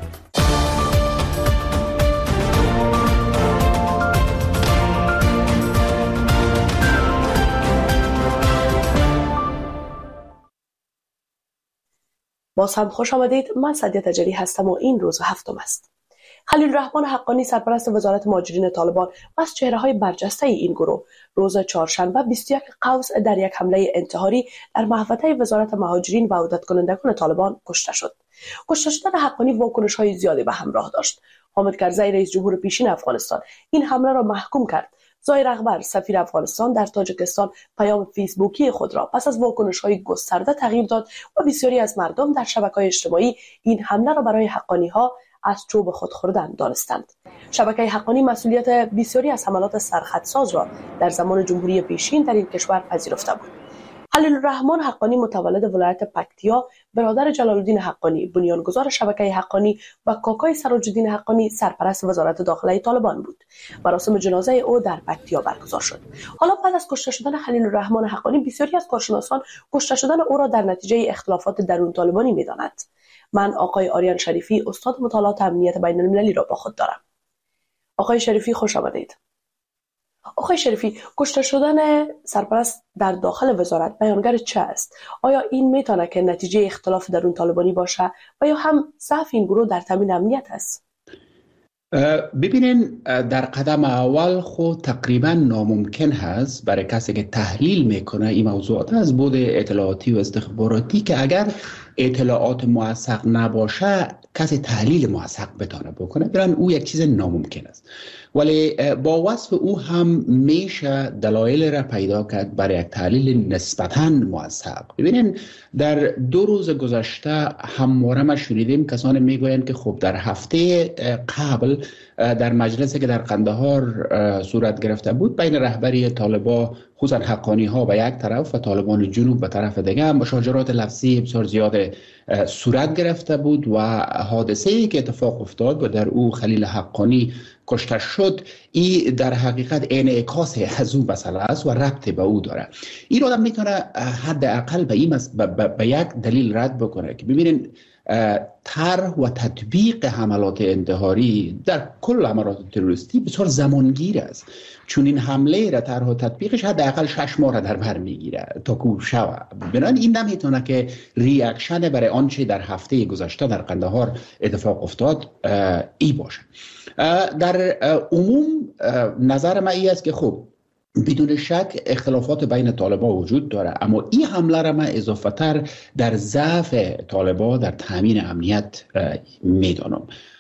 باز هم خوش آمدید. من سعدیه تجری هستم و این روز هفتم است. خلیل الرحمن حقانی سرپرست وزارت مهاجرین طالبان و از چهره‌های برجسته این گروه روز چهارشنبه بیست و یک قوس در یک حمله انتحاری در محوطه وزارت مهاجرین و عودت کنندگان طالبان کشته شد. کشته شدن حقانی واکنش‌های زیادی به همراه داشت. حامد کرزی رئیس جمهور پیشین افغانستان این حمله را محکوم کرد. زایر اکبر سفیر افغانستان در تاجیکستان پیام فیسبوکی خود را پس از واکنش‌های گسترده تغییر داد و بسیاری از مردم در شبکه‌های اجتماعی این حمله را برای حقانی‌ها از چوب خود خوردن دانستند. شبکه حقانی مسئولیت بسیاری از حملات سرخطساز را در زمان جمهوری پیشین در این کشور پذیرفته بود. خلیل الرحمن حقانی متولد ولایت پکتیا، برادر جلال الدین حقانی بنیانگذار شبکه حقانی و کاکای سراج الدین حقانی سرپرست وزارت داخله طالبان بود. مراسم جنازه او در پکتیا برگزار شد. حالا بعد از کشته شدن خلیل الرحمن حقانی بسیاری از کارشناسان کشته شدن او را در نتیجه اختلافات درون طالبانی می‌دانند. من آقای آریان شریفی استاد مطالعات امنیت بین المللی را با خود دارم. آقای شریفی خوش آمدید. آقای شریفی، کشته شدن سرپرست در داخل وزارت بیانگر چه است؟ آیا این میتونه که نتیجه اختلاف درون طالبانی باشه و یا هم ضعف این گروه در تامین امنیت است؟ ببینین، در قدم اول خود تقریبا ناممکن هست برای کسی که تحلیل میکنه این موضوعات از بود اطلاعاتی و استخباراتی که اگر اطلاعات موثق نباشه کسی تحلیل موثق بتونه بکنه، برن او یک چیز ناممکن است. ولی با وصف او هم میشه دلایل را پیدا کرد برای یک تحلیل نسبتاً موثق. ببینین، در دو روز گذشته همواره ما شنیدیم کسانی میگویند که خب در هفته قبل در مجلسی که در قندهار صورت گرفته بود بین رهبری طالبان خصوصا حقانی ها به یک طرف و طالبان جنوب به طرف دیگه مشاجرات لفظی بسیار زیاد صورت گرفته بود و حادثه ای که اتفاق افتاد و در او خلیل حقانی کشته شد، این در حقیقت انعکاس از او مسئله است و ربط به او داره. این آدم میتونه حداقل به این به یک دلیل رد بکنه که ببینین طرح و تطبیق حملات انتحاری در کل حملات تروریستی بسیار زمانگیر است، چون این حمله را طرح و تطبیقش حداقل شش ماه را در بر میگیره تا کو شوه. بنابراین این نمیتونه که ریاکشن برای آنچه در هفته گذشته در قندهار اتفاق افتاد ای باشه. در عموم نظر من این است که خب بدون شک اختلافات بین طالبان وجود داره، اما این حمله را من اضافه تر در ضعف طالبان در تامین امنیت میدانم.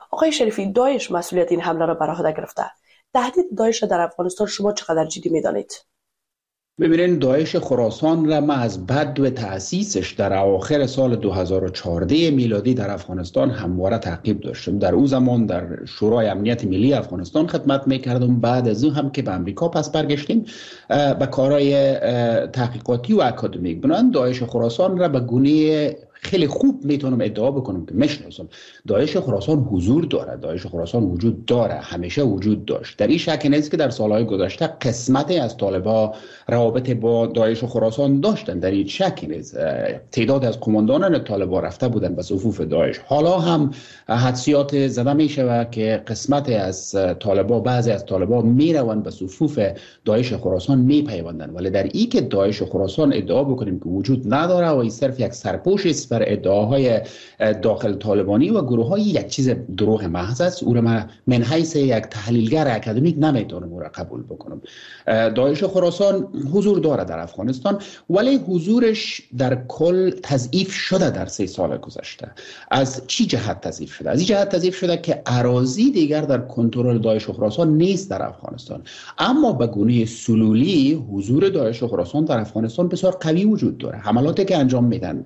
آقای شریفی، داعش مسئولیت این حمله را بر عهده گرفته. تهدید داعش در افغانستان شما چقدر جدی می‌دانید؟ ببینید، داعش خراسان را ما از بدو تأسیسش در اواخر سال دو هزار و چهارده میلادی در افغانستان همواره تعقیب داشتم. در او زمان در شورای امنیت ملی افغانستان خدمت میکردم. بعد از او هم که به امریکا پس برگشتیم به کارهای تحقیقاتی و اکادمیک بنان داعش خراسان را به گونه خیلی خوب میتونم ادعا بکنم که میشناسم. داعش خراسان حضور داره، داعش خراسان وجود داره، همیشه وجود داشت. در این شک نیست که در سالهای گذشته قسمتی از طالبا روابط با داعش خراسان داشتن، در این شک نیست. تعداد از قماندانان طالبا رفته بودن به صفوف داعش. حالا هم حدسیات زده میشه که قسمتی از طالبا، بعضی از طالبا میروند به صفوف داعش خراسان میپیوندن، ولی در این که داعش خراسان ادعا بکنیم که وجود نداره و این صرف یک سرپوش است بر ادعاهای داخل طالبانی و گروه های، یک چیز دروغ محض است. او را من من حیث یک تحلیلگر اکادمیک نمیتونم او را قبول بکنم. داعش خراسان حضور داره در افغانستان، ولی حضورش در کل تضعیف شده در سه سال گذشته. از چی جهت تضعیف شده؟ از این جهت تضعیف شده که اراضی دیگر در کنترل داعش خراسان نیست در افغانستان، اما به گونه سلولی حضور داعش خراسان در افغانستان بسیار قوی وجود داره. حملاتی که انجام میدن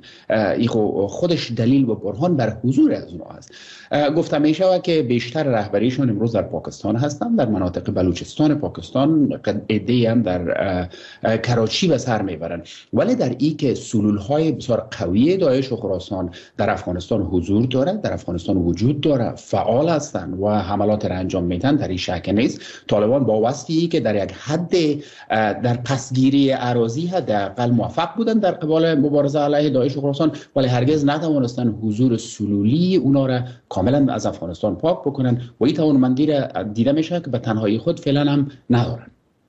خودش دلیل و برهان بر حضور از اونها است. گفته می شود که بیشتر رهبریشون امروز در پاکستان هستند، در مناطق بلوچستان پاکستان، عده‌ای هم در کراچی به سر میبرند، ولی در این که سلول‌های بسیار قوی داعش و خراسان در افغانستان حضور داره، در افغانستان وجود داره، فعال هستند و حملات را انجام میدن، در این شک نیست. طالبان با وصفی که در یک حد در پسگیری اراضی حداقل موفق بودند در قبال مبارزه علیه داعش و خراسان، ولی هرگز نتوانستن حضور سلولی اونا را کاملا از افغانستان پاک بکنن و این توانمندی را دیده میشه که به تنهایی خود فعلا هم ندارن.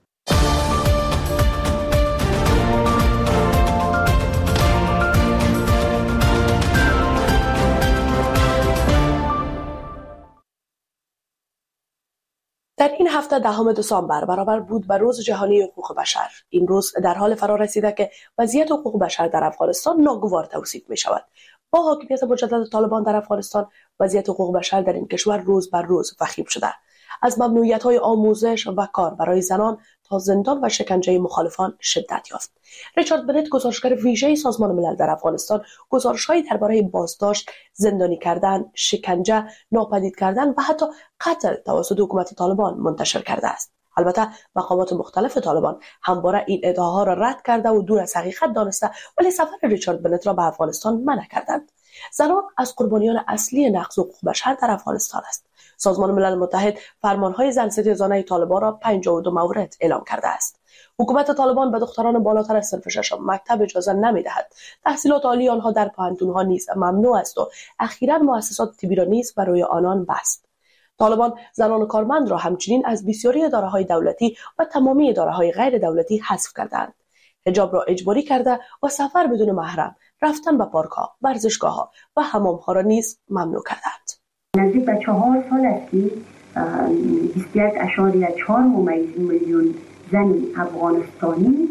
در این هفته دهم دسامبر برابر بود به روز جهانی حقوق بشر. این روز در حال فرا رسیده که وضعیت حقوق بشر در افغانستان ناگوار توصیف می شود. با حاکمیت مجدد طالبان در افغانستان، وضعیت حقوق بشر در این کشور روز بر روز وخیم شده. از ممنوعیت‌های آموزش و کار برای زنان تا زندان و شکنجه مخالفان شدت یافت. ریچارد بنت، گزارشگر ویژه سازمان ملل در افغانستان، گزارش‌هایی درباره بازداشت، زندانی کردن، شکنجه، ناپدید کردن و حتی قتل توسط حکومت طالبان منتشر کرده است. البته مقامات مختلف طالبان همواره این ادعاها را رد کرده و دور از حقیقت دانسته، ولی سفر ریچارد بنت را به افغانستان منع کردند. زنان از قربانیان اصلی نقض حقوق بشر در افغانستان است. سازمان ملل متحد فرمانهای زن ستیزانه طالبان را پنجاه و دو مورد اعلام کرده است. حکومت طالبان به دختران بالاتر از صنف ششم مکتب اجازه نمی‌دهد. تحصیلات عالی آنها در پانتون‌ها نیز ممنوع است و اخیراً مؤسسات طبی را نیز برای آنان بست. طالبان زنان کارمند را همچنین از بسیاری اداره‌های دولتی و تمامی اداره‌های غیر دولتی حذف کردند. حجاب را اجباری کرده و سفر بدون محرم، رفتن به پارک‌ها، ورزشگاه‌ها و حمام‌ها را نیز ممنوع کردند. نزدیک به چهار سال است که بیست و یک اشاریه چهار میلیون زن افغانستانی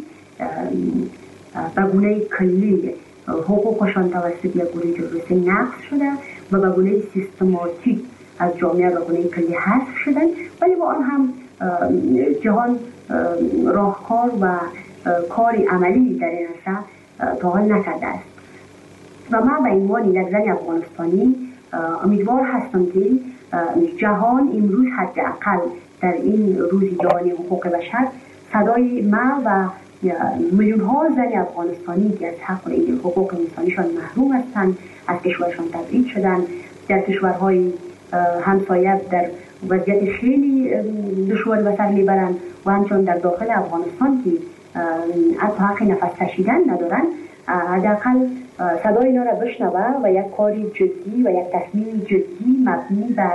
به گونه کلی حقوقشان توسط یک گروه تروریستی نقض شده و به گونه سیستماتیک از جامعه به گونه کلی حذف شدن، ولی با آن هم جهان راهکار و کاری عملی در این عرصه تا حال نکرده است. و من به عنوان یک زن افغانستانی امیدوار هستم که جهان امروز حداقل در این روز جهانی حقوق بشر صدای ما و میلیون ها زن افغانستانی که از حق این حقوق انسانیشان محروم هستند، از کشورشان تبعید شدند، در کشورهای همسایه در وضعیت خیلی دشواری به سر میبرند و همچنین در داخل افغانستان که حتی حق نفس کشیدن ندارند، حداقل صدای اینا را بشنوه و یک کاری جدی و یک تصمیم جدی مبنی بر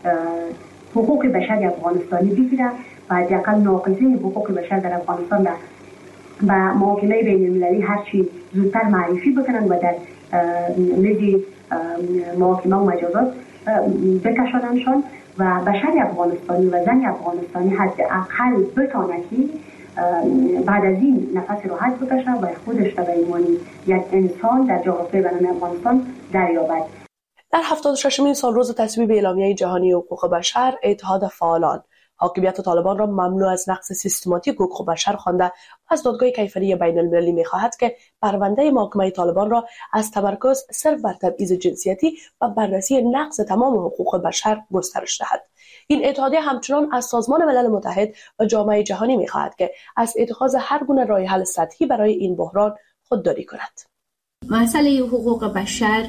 حقوق بشر افغانستانی بگیره و حداقل ناقضین حقوق بشر در افغانستان را به محاکمه بین المللی هرچی زودتر معرفی بکنن و در میز محاکمه و مجازات بکشاننشان و بشر افغانستانی و زن افغانستانی حداقل بتانه که بعد از این نفس راحت بکشه و خودش به عنوان یک انسان در جغرافیای بین افغانستان دریابد. در هفتاد و ششمین سال روز تصویب اعلامیه جهانی حقوق بشر، اتحاد فعالان حاکمیت طالبان را ممنوع از نقض سیستماتیک حقوق بشر خوانده و از دادگاه کیفری بین المللی می‌خواهد که پرونده محاکمه طالبان را از تمرکز صرف بر تبعیض جنسیتی و بررسی نقض تمام حقوق بشر گسترش دهد. این اتحادیه همچنان از سازمان ملل متحد و جامعه جهانی می‌خواهد که از اتخاذ هر گونه راه حل سطحی برای این بحران خودداری کند. مسئله حقوق بشر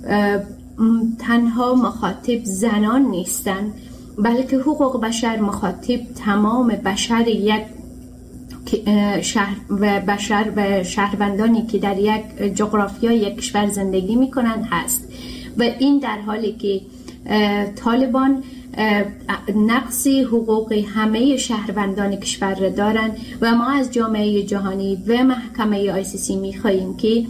تنها مخاطب زنان نیستند، بلکه حقوق بشر مخاطب تمام بشر یک شهر و بشر و شهروندانی که در یک جغرافیای یک کشور زندگی می‌کنند هست و این در حالی که طالبان نقض حقوق همه شهروندان کشور را دارند و ما از جامعه جهانی و محکمه آی سی سی می‌خواهیم که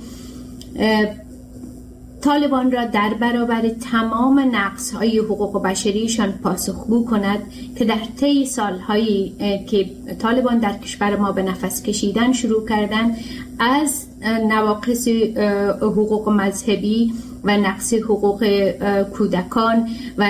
طالبان را در برابر تمام نقض‌های حقوق بشریشان پاسخگو کند که در طی سال‌هایی که طالبان در کشور ما به نفس کشیدن شروع کردند، از نواقص حقوق مذهبی و نقض حقوق کودکان و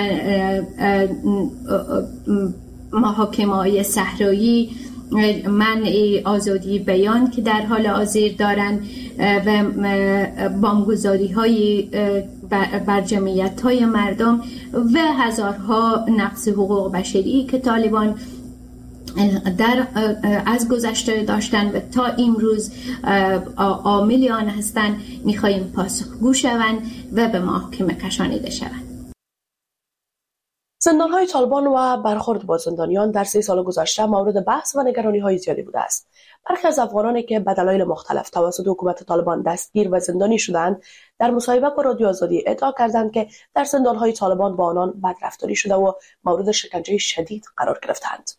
محاکمه‌های صحرایی، منع آزادی بیان که در حال حاضر دارند و بمبگذاری های بر جمعیت های مردم و هزارها نقض حقوق بشری که طالبان در از گذشته داشتن و تا امروز عامل آن هستند، می‌خواهیم پاسخگو شوند و به محاکمه کشانیده شوند. زندان‌های طالبان و برخورد با زندانیان در سه سال گذشته مورد بحث و نگرانی‌های زیادی بوده است. برخی از افغانانی که به دلایل مختلف توسط حکومت طالبان دستگیر و زندانی شدند، در مصاحبه با رادیو آزادی ادعا کردند که در زندان‌های طالبان با آنان بدرفتاری شده و مورد شکنجه شدید قرار گرفتند.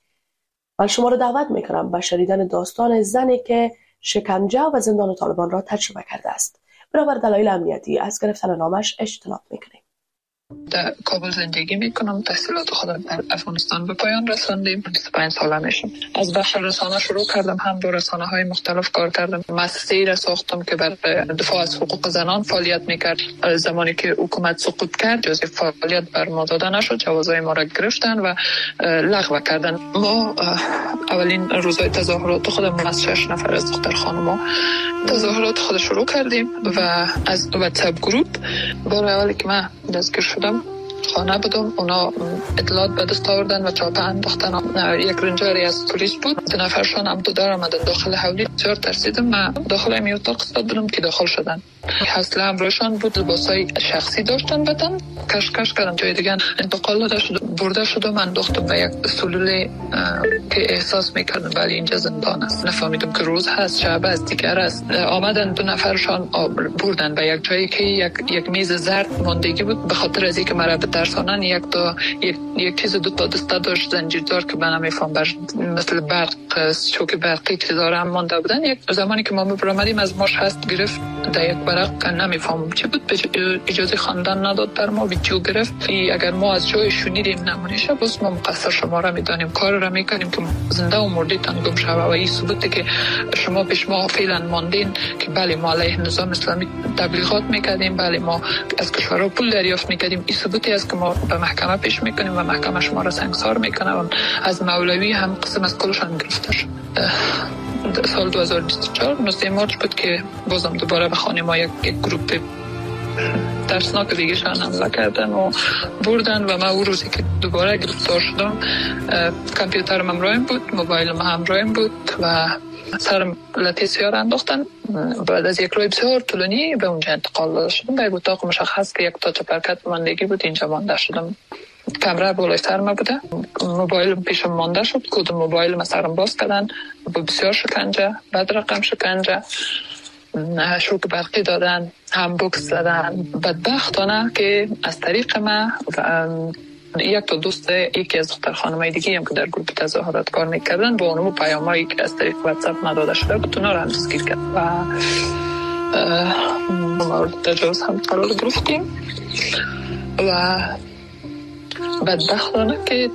من شما را دعوت می‌کنم به شنیدن داستان زنی که شکنجه و زندان طالبان را تجربه کرده است. بنابر دلایل امنیتی از گرفتن نامش اجتناب می‌کنیم. در کابل زندگی میکنم. تحصیلات خودم در افغانستان به پایان رساندیم. بیست و پنج ساله میشم. از بخش رسانه شروع کردم، هم با رسانه های مختلف کار کردم. مؤسسه‌ای را ساختم که بر دفاع از حقوق زنان فعالیت میکرد. زمانی که حکومت سقوط کرد، جزء فعالیت بر ما داده نشد، جوازهای ما را گرفتن و لغو کردن. ما اولین روزهای تظاهرات خودمون از شش نفر از دختر خانم‌ها تظاهرات خود شروع کردیم و از واتساپ گروپ بار اولی که من دستگیر شدم خانه بودم، اونا اطلاعات به دست آوردن و چاپه انداختن. یک رنجاری از پلیس بود، دو نفرشان هم دو دار آمدن داخل حولی. بسیار ترسیدم. من داخل امی اتاق استاد بودم که داخل شدن. حسله همراهشان بود، لباسای شخصی داشتن، بدن کش کش کردن، جای دیگه انتقال داده شد، برده شد و من انداختم به یک سلول که احساس میکردم ولی اینجا زندان است. نفهمیدم که روز هست، شب است، دیگر است. آمدن دو نفرشان بردن به یک جایی که یک یک میز زرد ماندگی بود، به خاطر از اینکه مرا ترسانن یک تا یک, یک چیز دو تا دسته داشت زنجیردار که من نمیفهم، بر مثل برق چوک برقی که دارم مانده بودن. یک زمانی که ما برآمدیم از ماش هست گرفت، در یک برق نمیفهمم چی بود، اجازه خواندن نداد بر ما، ویدیو گرفت. اگر ما از جای شنیدیم نمونشه بس ما مقصر شما را میدانیم، کار را میکنیم که زنده و مردیتان گم شوه و این ثبوته که شما پیش ما فعلا ماندین که بله ما علیه نظام اسلامی تبلیغات میکردیم، بله ما از کشورها پول دریافت میکردیم. این ثبوتی است که ما به محکمه پیش میکنیم و محکمه شما را سنگسار میکنه. و از مولوی هم قسم از کلشان گرفته شد. سال دو هزار و بیست و چهار نوزده مارچ بود که بازم دوباره به خانه ما یک گروپ ترسناک دیگه شان حمله کردن و بردن و من اون روزی که دوباره گرفتار شدم کامپیوترم همراهم بود، موبایلم همراهم بود و سرم لطیسیار انداختن. بعد از یک روی بسیار طولانی به اونجا انتقال داده شدم به یک اتاق مشخص که یک تا چپرکت ماندگی بود. اینجا مانده شدم. کمره بالای سرم بوده، موبایلم پیشم مانده شد، کد موبایلم سرم باز کردن، بسیار شکنجه، بعد رقم شکنجه، شوک برقی دادن، هم بوکس زدن. بدبختانه که از طریق من یک تا دوست یکی از دختر خانمای دیگه هم که در گروه تظاهرات کار میکردن با اونمو پیامایی که از طریق واتساپ نداده شده بود اونا رو هم دستگیر کرد و مورد تجاوز هم قرار گرفتیم. و بدبختانه که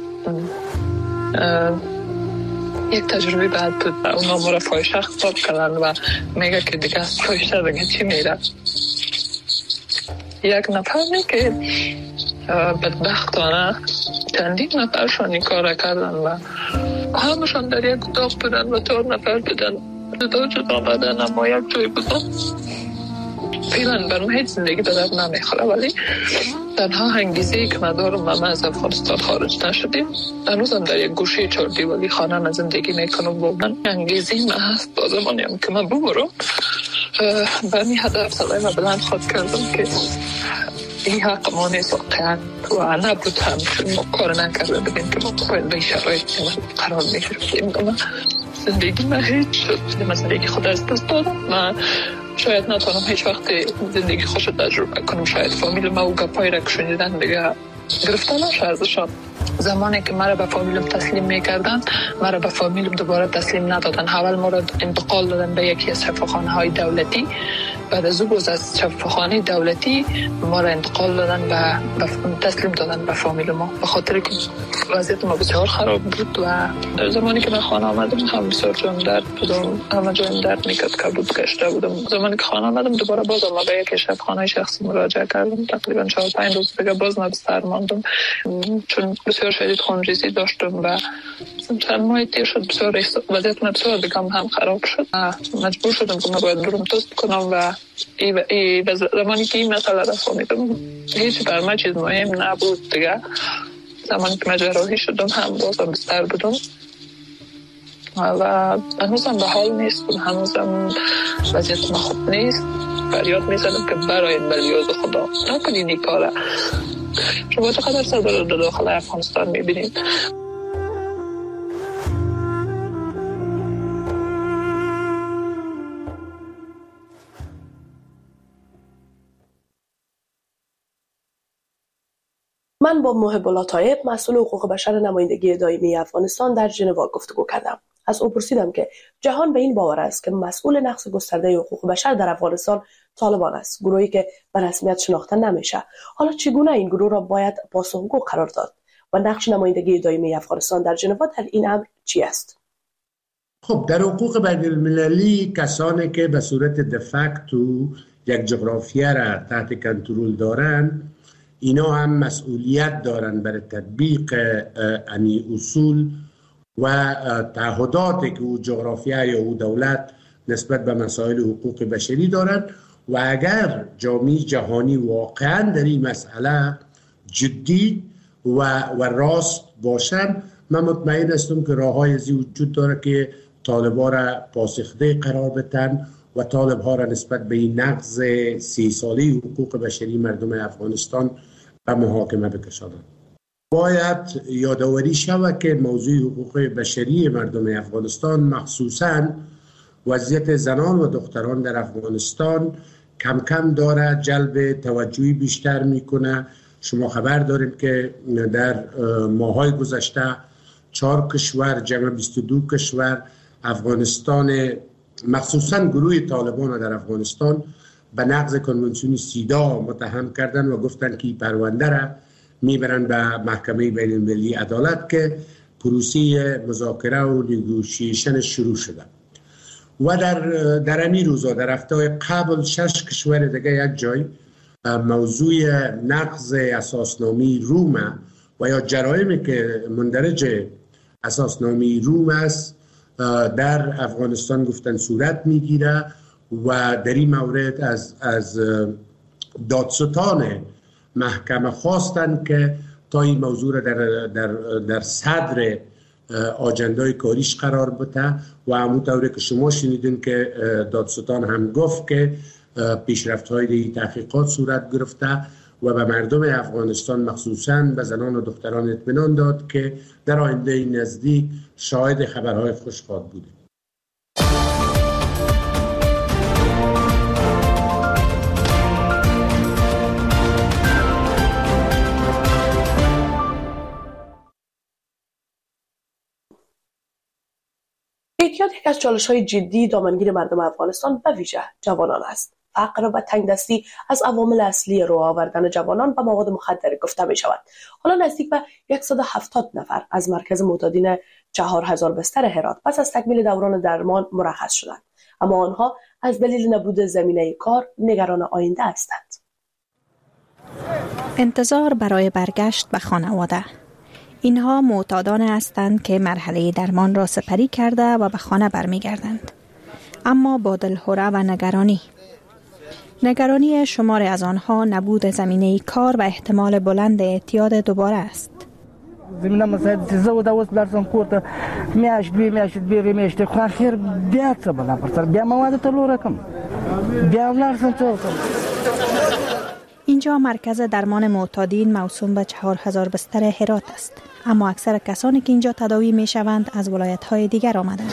یک تجربه بعد بود. اونا ما را فاحشه خطاب کردن و میگه که دیگه از فاحشه دیگه چی میره. یک نفر که بدبختانه چندین نفرشان این کار کردن و همشان در یک اتاق بودن و چهار نفر بودن، جدا جدا بدن، اما یک جای بودن. فعلا برام هیچ زندگی به درد نمیخوره، ولی تنها انگیزه‌ای که ندارم ما از افغانستان خارج نشدیم. هنوزم در یک گوشه چهار دیواری خانه من زندگی میکنم. با من انگیزه‌ای من هست با زمانی هم که من ببرم به این هدف صدای و بلند خواهد کردم که این حق ما نیست واقعا و نبود هم، چون ما کار نکرده بگیم که ما باید به شرایط قرار میگرفتیم. زندگی من هیچ شد، من زندگی خود از دست دادم. من شاید نتونم هیچ وقت زندگی خوش تجربه کنم. شاید فامیل ما و گپایی را که شنیدن دیگه گرفته نشه ازشان. زمانی که مرا به فامیلم تسلیم میکردن، مرا به فامیلم دوباره تسلیم ندادن. اول ما را انتقال دادن به یکی از شفاخانه های دولتی. بعد از او باز از شفاخانه دولتی ما را انتقال دادن و تسلیم دادن به فامیل ما، به خاطر که وضعیت ما بسیار خراب بود. و زمانی که من خانه آمدم هم بسیار جان درد بودم، همه جایم درد میکرد که بود کشته بودم. زمانی که خانه آمدم دوباره باز ما به یک شفاخانه شخصی مراجعه کردم. تقریبا چهار پنج روز دیگه باز من بستر ماندم، چون بسیار شدید خونریزی داشتم و چند ماه تیر شد بسیار وضعیت من بسیار دیگه هم خراب شد. مجبور شدم که من باید برم تست کنم و ای ای زمانی که این مسئله را فهمیدم هیچ بر من چیز مهم نبود دیگه. زمانی که من جراحی شدم هم بازم بستر بودم و هنوزم به حال نیستم، هنوزم وضعیت من خوب نیست. فریاد میزدم که برای بلیاز خدا نکنین این کاره. شما چقدر صدر در داخل افغانستان میبینید. من با محب الله طایب مسئول حقوق بشر نمایندگی دائمی افغانستان در ژنو گفتگو کردم. از او پرسیدم که جهان به این باور است که مسئول نقض گسترده حقوق بشر در افغانستان طالبان است، گروهی که به رسمیت شناخته نمیشه. حالا چگونه این گروه را باید پاسخگو قرار داد و نقش نمایندگی دائمی افغانستان در ژنو در این امر چی است؟ خب در حقوق بین‌المللی کسانی که به صورت دفکتو یک جغرافیه را تحت کنترل دارند، اینا هم مسئولیت دارن برای تطبیق امی اصول و تعهداتی که او جغرافیه یا او دولت نسبت به مسائل حقوق بشری دارن. و اگر جامعه جهانی واقعا در این مسئله جدی و, و راست باشن، من مطمئن هستم که راه های ازی وجود داره که طالبا را پاسخده قرار بدن و طالب ها را نسبت به این نقض سی ساله حقوق بشری مردم افغانستان به محاکمه بکشانند. باید یادآوری شود که موضوع حقوق بشری مردم افغانستان، مخصوصاً وضعیت زنان و دختران در افغانستان، کم کم داره جلب توجهی بیشتر میکنه. شما خبر دارید که در ماهای گذشته چهار کشور جمع بیست و دو کشور افغانستان، مخصوصاً گروه طالبان در افغانستان، به نقض کنوانسیون سیدا متهم کردن و گفتن که پرونده را میبرن به محکمه بین المللی عدالت که پروسه مذاکره و نیگوشیشن شروع شده. و در در این روزا در هفته قبل شش کشور دیگه یک جای موضوع نقض اساسنامه روم و یا جرایمی که مندرج اساسنامه روم است در افغانستان گفتن صورت میگیره و در این مورد از از دادستان محکمه خواستن که تا این موضوع را در در در صدر آجندای کاریش قرار بده و همونطوری که شما شنیدین که دادستان هم گفت که پیشرفت‌های تحقیقات صورت گرفته و به مردم افغانستان مخصوصاً به زنان و دختران اطمینان داد که در آینده نزدیک شاهد خبرهای خوش خواهد بوده. اعتیاد یک از چالش‌های جدی دامنگیر مردم افغانستان به ویژه جوانان است. فقر و تنگدستی از عوامل اصلی راه آوردن جوانان به مواد مخدر گفته می شود. حالا نزدیک به صد و هفتاد نفر از مرکز معتادین چهار هزار بستر هرات پس از تکمیل دوران درمان مرخص شدند، اما آنها از دلیل نبود زمینه کار نگران آینده هستند. انتظار برای برگشت به خانواده. اینها معتادان هستند که مرحله درمان را سپری کرده و به خانه برمیگردند، اما با دلهره و نگرانی. نگرانی شمار از آنها نبود زمینه کار و احتمال بلند اعتیاد دوباره است. زمینه مساعد زو دا اوس لارسم کوته میاش دوی میاش دوی میاش ته خو اخر بیا څه بلا پر بیا مواد ته لور کم بیا لارسم څه. اینجا مرکز درمان معتادین موسوم به چهار هزار بستر هرات است، اما اکثر کسانی که اینجا تداوی می شوند از ولایت‌های دیگر آمدند.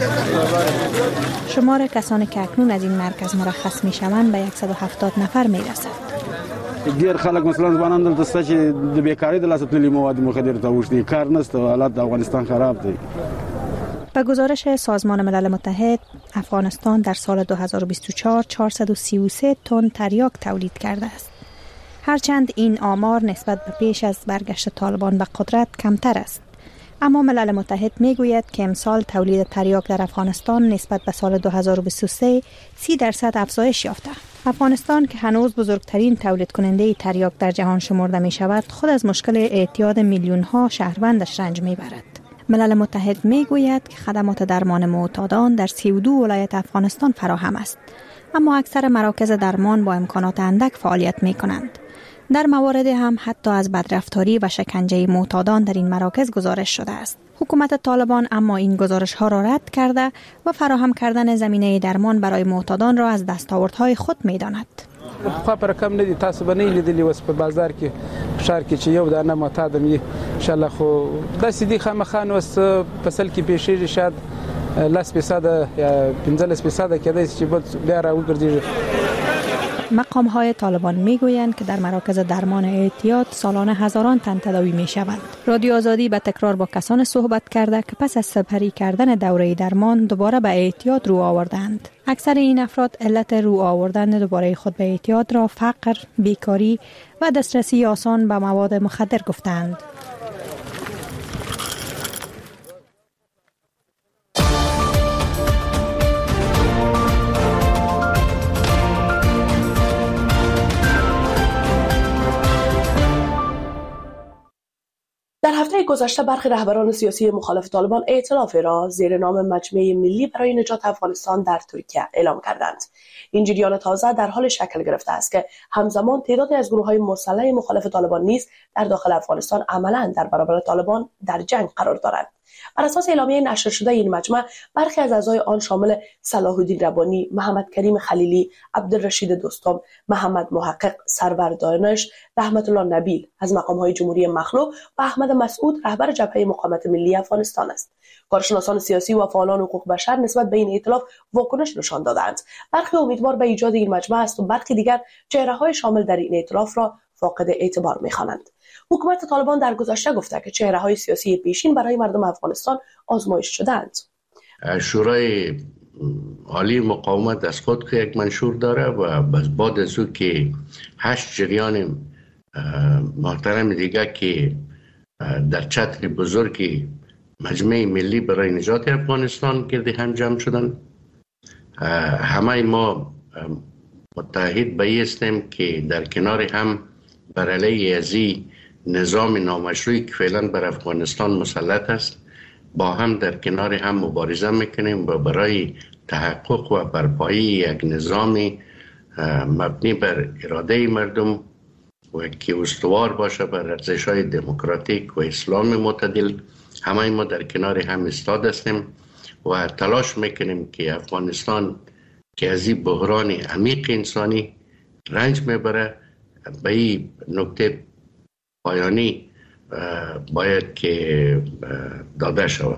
شمار کسانی که اکنون از این مرکز مرخص می شوند به صد و هفتاد نفر می رسد. ډیر خلک مثلا ځوانان دلته سته چې د بیکاری د لاسه تللي مواد مخدر ته وښتي کار نشته، حالات د افغانستان خراب دی. به گزارش سازمان ملل متحد، افغانستان در سال دو هزار و بیست و چهار چهارصد و سی و سه تن تریاک تولید کرده است. هرچند این آمار نسبت به پیش از برگشت طالبان به قدرت کمتر است، اما ملل متحد میگوید که امسال تولید تریاک در افغانستان نسبت به سال دو هزار و بیست و سه سی درصد افزایش یافته. افغانستان که هنوز بزرگترین تولید کننده تریاک در جهان شمرده می شود، خود از مشکل اعتیاد میلیون ها شهروندش رنج می برد. ملل متحد می گوید که خدمات درمان معتادان در سی و دو ولایت افغانستان فراهم است، اما اکثر مراکز درمان با امکانات اندک فعالیت می کنند. در موارد هم حتی از بدرفتاری و شکنجه معتادان در این مراکز گزارش شده است. حکومت طالبان اما این گزارش ها را رد کرده و فراهم کردن زمینه درمان برای معتادان را از دستاوردهای خود می داند. خو پر کم نه دي تاسو باندې لیدلی وس په بازار کې فشار کې چې یو دانه معتاد می ان شاء الله خو د سیدی خامخان وس فصل کې پیښې شاد لاس پیساده یا پنځلس پیساده کېدای چې بیا را وګرځي. مقام های طالبان می گویند که در مراکز درمان اعتیاد سالانه هزاران تن تداوی می شوند. رادیو آزادی به تکرار با کسان صحبت کرده که پس از سپری کردن دوره درمان دوباره به اعتیاد رو آوردند. اکثر این افراد علت رو آوردن دوباره خود به اعتیاد را فقر، بیکاری و دسترسی آسان به مواد مخدر گفتند. در هفته گذشته برخی رهبران سیاسی مخالف طالبان ائتلافی را زیر نام مجمع ملی برای نجات افغانستان در ترکیه اعلام کردند. این جریان تازه در حال شکل گرفته است که همزمان تعدادی از گروه‌های مسلح مخالف طالبان نیز در داخل افغانستان عملاً در برابر طالبان در جنگ قرار دارند. بر اساس اعلامیه نشر شده این مجمع، برخی از اعضای آن شامل صلاح الدین ربانی، محمد کریم خلیلی، عبدالرشید دوستم، محمد محقق، سرور دانش، رحمت الله نبیل از مقام‌های جمهوری مخلوع و احمد مسعود رهبر جبهه مقاومت ملی افغانستان است. کارشناسان سیاسی و فعالان حقوق بشر نسبت به این ائتلاف واکنش نشان دادند. برخی امیدوار به ایجاد این مجمع است و برخی دیگر چهره‌های شامل در این ائتلاف را فاقد اعتبار می‌خوانند. حکومت طالبان در گذشته گفته که چهره‌های سیاسی پیشین برای مردم افغانستان آزمایش شدند. شورای عالی مقاومت از خود که یک منشور داره و بعد از او که هشت جریان محترم دیگه که در چتر بزرگی مجمع ملی برای نجات افغانستان گرد هم جمع شدن. همه ما متحد به این هستیم که در کنار هم بر علیه از نظام نامشروعی که فعلا بر افغانستان مسلط است با هم در کنار هم مبارزه میکنیم و برای تحقق و برپایی یک نظام مبنی بر اراده مردم و که استوار باشه بر ارزش‌های دموکراتیک و اسلام معتدل، همه ما در کنار هم ایستاده هستیم و تلاش میکنیم که افغانستان که از این بحران عمیق انسانی رنج میبره به این نکته پایانی باید که داده شود.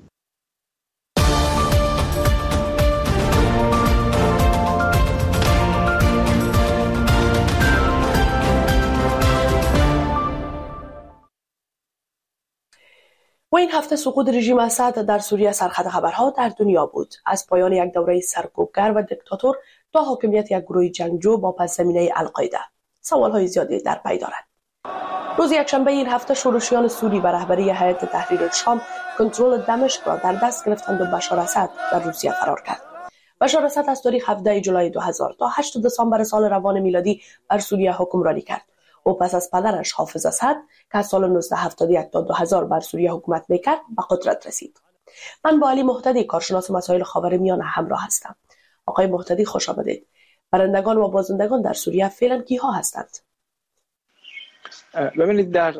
و این هفته سقوط رژیم اسد در سوریه سرخط خبرها در دنیا بود. از پایان یک دوره سرکوبگر و دیکتاتور تا حاکمیت یک گروه جنگجو با پس زمینه القاعده، سوال‌های زیادی در پی دارد. روز یکشنبه این هفته شورشیان سوری به رهبری هیئت تحریر شام کنترل دمشق را در دست گرفتند و بشار اسد در روسیه فرار کرد. بشار اسد از تاریخ هفدهم جولای دو هزار تا هشتم دسامبر سال روان میلادی بر سوریه حکمرانی کرد. او پس از پدرش حافظ اسد که از سال نوزده هفتاد و یک تا دو هزار بر سوریه حکومت میکرد به قدرت رسید. من با علی مهتدی کارشناس مسائل خاورمیانه همراه هستم. آقای مهتدی خوش آمدید. برندگان و بازندگان در سوریه فعلا کیها هستند؟ ببینید در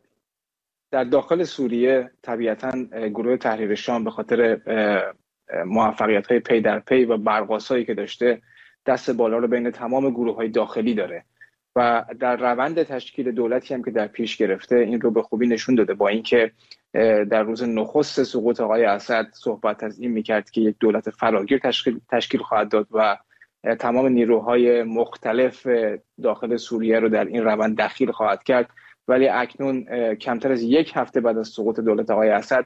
در داخل سوریه طبیعتاً گروه تحریر شام به خاطر موفقیت‌های پی در پی و برقاسایی که داشته دست بالا رو بین تمام گروه‌های داخلی داره و در روند تشکیل دولتی هم که در پیش گرفته این رو به خوبی نشون داده، با اینکه در روز نخست سقوط آقای اسد صحبت از این میکرد که یک دولت فراگیر تشکیل تشکیل خواهد داد و تمام نیروهای مختلف داخل سوریه رو در این روند دخیل خواهد کرد، ولی اکنون کمتر از یک هفته بعد از سقوط دولت آقای اسد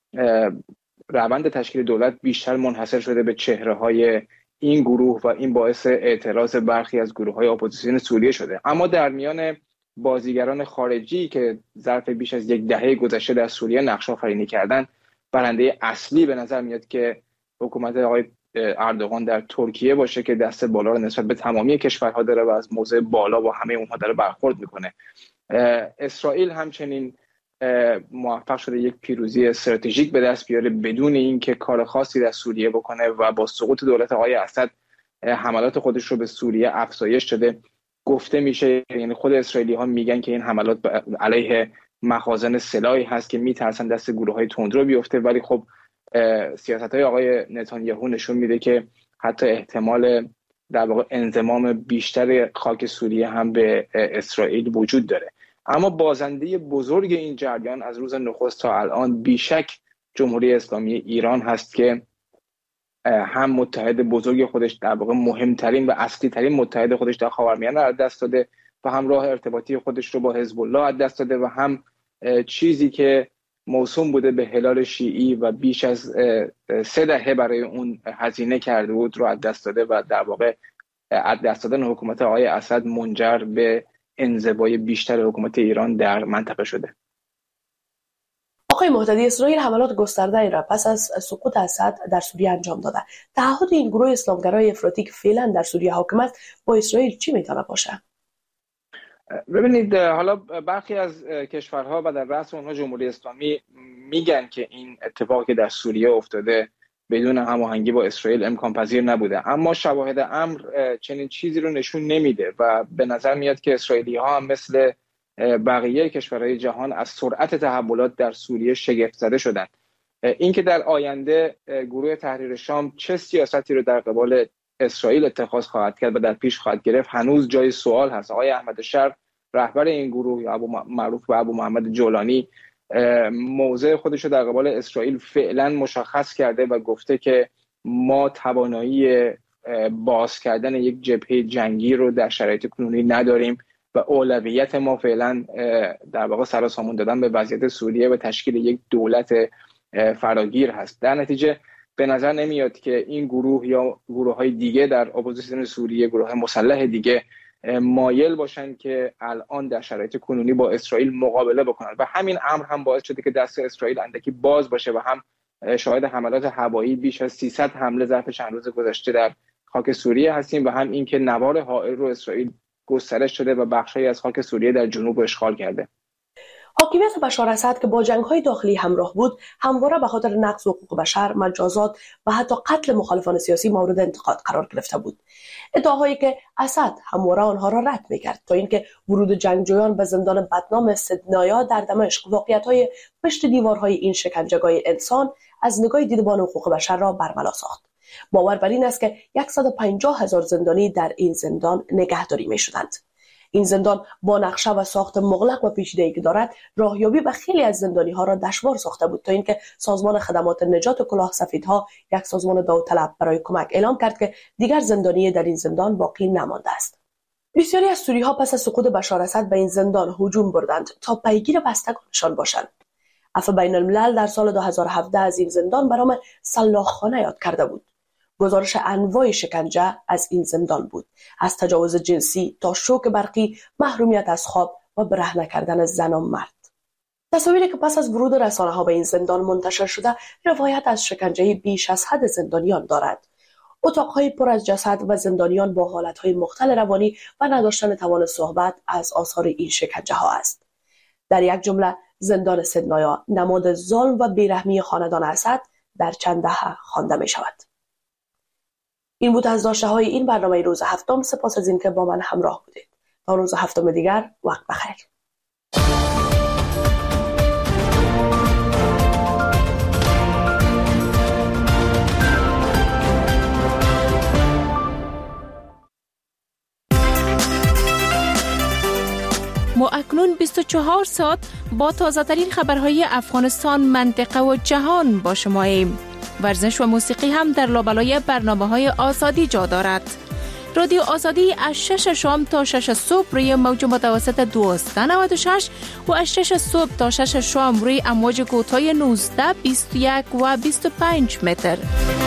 روند تشکیل دولت بیشتر منحصر شده به چهره‌های این گروه و این باعث اعتراض برخی از گروه‌های اپوزیسیون سوریه شده. اما در میان بازیگران خارجی که ظرف بیش از یک دهه گذشته در سوریه نقش آفرینی کردند، برنده اصلی به نظر میاد که حکومت آقای اردوغان در ترکیه باشه که دست بالا رو نسبت به تمامی کشورها داره و از موضع بالا با همه اونها داره برخورد میکنه. اسرائیل همچنین موفق شده یک پیروزی استراتژیک به دست بیاره بدون اینکه کار خاصی در سوریه بکنه و با سقوط دولت آقای اسد حملات خودش رو به سوریه افزایش داده. گفته میشه، یعنی خود اسرائیلی ها میگن که این حملات علیه مخازن سلاحی هست که میترسن دست گروه های تندرو بیفته، ولی خب سیاست های آقای نتانیاهو نشون میده که حتی احتمال در واقع انضمام بیشتر خاک سوریه هم به اسرائیل وجود داره. اما بازنده بزرگ این جریان از روز نخست تا الان بیشک جمهوری اسلامی ایران هست که هم متحد بزرگ خودش، در واقع مهمترین و اصلی ترین متحد خودش در خاورمیانه از دست داده و هم راه ارتباطی خودش رو با حزب الله از دست داده و هم چیزی که موسوم بوده به هلال شیعی و بیش از سه دهه برای اون هزینه کرده بود رو از دست داده و در واقع از دست دادن حکومت آقای اسد منجر به انزوای بیشتر حکومت ایران در منطقه شده. آقای مهتدی، اسرائیل حملات گسترده را پس از سقوط اسد در سوریه انجام داده. تعهد این گروه اسلامگرای افراطی که فعلا در سوریه حاکم است با اسرائیل چی میتونه باشه؟ ببینید، حالا برخی از کشورها و در رأس اونها جمهوری اسلامی میگن که این اتفاقی که در سوریه افتاده بدون هماهنگی با اسرائیل امکان پذیر نبوده، اما شواهد امر چنین چیزی رو نشون نمیده و به نظر میاد که اسرائیلی ها هم مثل بقیه کشورهای جهان از سرعت تحولات در سوریه شگفت زده شدند. اینکه در آینده گروه تحریر شام چه سیاستی رو در قبال اسرائیل اتخاذ خواهد کرد و در پیش خواهد گرفت هنوز جای سوال هست. آقای احمد شر، رهبر این گروه، ابو معروف و ابو محمد جولانی، موضع خودش رو در قبال اسرائیل فعلا مشخص کرده و گفته که ما توانایی باز کردن یک جبهه جنگی رو در شرایط کنونی نداریم و اولویت ما فعلا در واقع سر و سامون دادن به وضعیت سوریه و تشکیل یک دولت فراگیر هست. در نتیجه به نظر نمیاد که این گروه یا گروه‌های دیگه در اپوزیسیون سوریه، گروه مسلح دیگه، مایل باشن که الان در شرایط کنونی با اسرائیل مقابله بکنن و همین امر هم باعث شده که دست اسرائیل اندکی باز باشه و هم شاهد حملات هوایی بیش از سیصد حمله ظرف چند روز گذشته در خاک سوریه هستیم و هم اینکه نوار حائل رو اسرائیل گسترش شده و بخشی از خاک سوریه در جنوب اشغال کرده. حاکمیت بشار اسد که با جنگ‌های داخلی همراه بود، همواره به خاطر نقض حقوق بشر، مجازات و حتی قتل مخالفان سیاسی مورد انتقاد قرار گرفته بود. ادعاهایی که اسد همواره آنها را رد می‌کرد تا اینکه ورود جنگجویان به زندان بدنام سدنایا در دمشق واقعیت‌های پشت دیوارهای این شکنجهگاه انسان از نگاه دیدبان حقوق بشر را برملا ساخت. باور بر این است که صد و پنجاه هزار زندانی در این زندان نگهداری می‌شدند. این زندان با نقشه و ساخت مغلق و پیچیده‌ای که دارد، راهیابی به خیلی از زندانی‌ها را دشوار ساخته بود تا اینکه سازمان خدمات نجات کلاه سفیدها، یک سازمان داوطلب برای کمک، اعلام کرد که دیگر زندانی در این زندان باقی نمانده است. بسیاری از سوری‌ها پس از سقوط بشار اسد به این زندان هجوم بردند تا پیگیر بستگانشان باشند. عفو بین الملل در سال دو هزار و هفده از این زندان به نام سلاخخانه یاد کرده بود. گزارش انواع شکنجه از این زندان بود، از تجاوز جنسی تا شوک برقی، محرومیت از خواب و برهنه کردن زن و مرد. تصاویری که پس از ورود رسانه‌ها به این زندان منتشر شده روایت از شکنجه بیش از حد زندانیان دارد. اتاقهای پر از جسد و زندانیان با حالتهای مختل روانی و نداشتن توان صحبت از آثار این شکنجه ها است. در یک جمله زندان سیدنایا نماد ظلم و بیرحمی خاندان اسد در چند دهه خوانده می شود. این بود از داشته های این برنامه روز هفتم. سپاس از اینکه با من همراه بودید. تا روز هفتم دیگر، وقت بخیر. ما اکنون بیست و چهار ساعت با تازه ترین خبرهای افغانستان، منطقه و جهان با شماییم. ورزش و موسیقی هم در لابلای برنامه‌های آزادی جا دارد. رادیو آزادی از شش شام تا شش صبح روی موج متوسط دویست و نود و شش و از شش صبح تا شش شام روی امواج کوتاه نوزده، بیست و یک و بیست و پنج متر.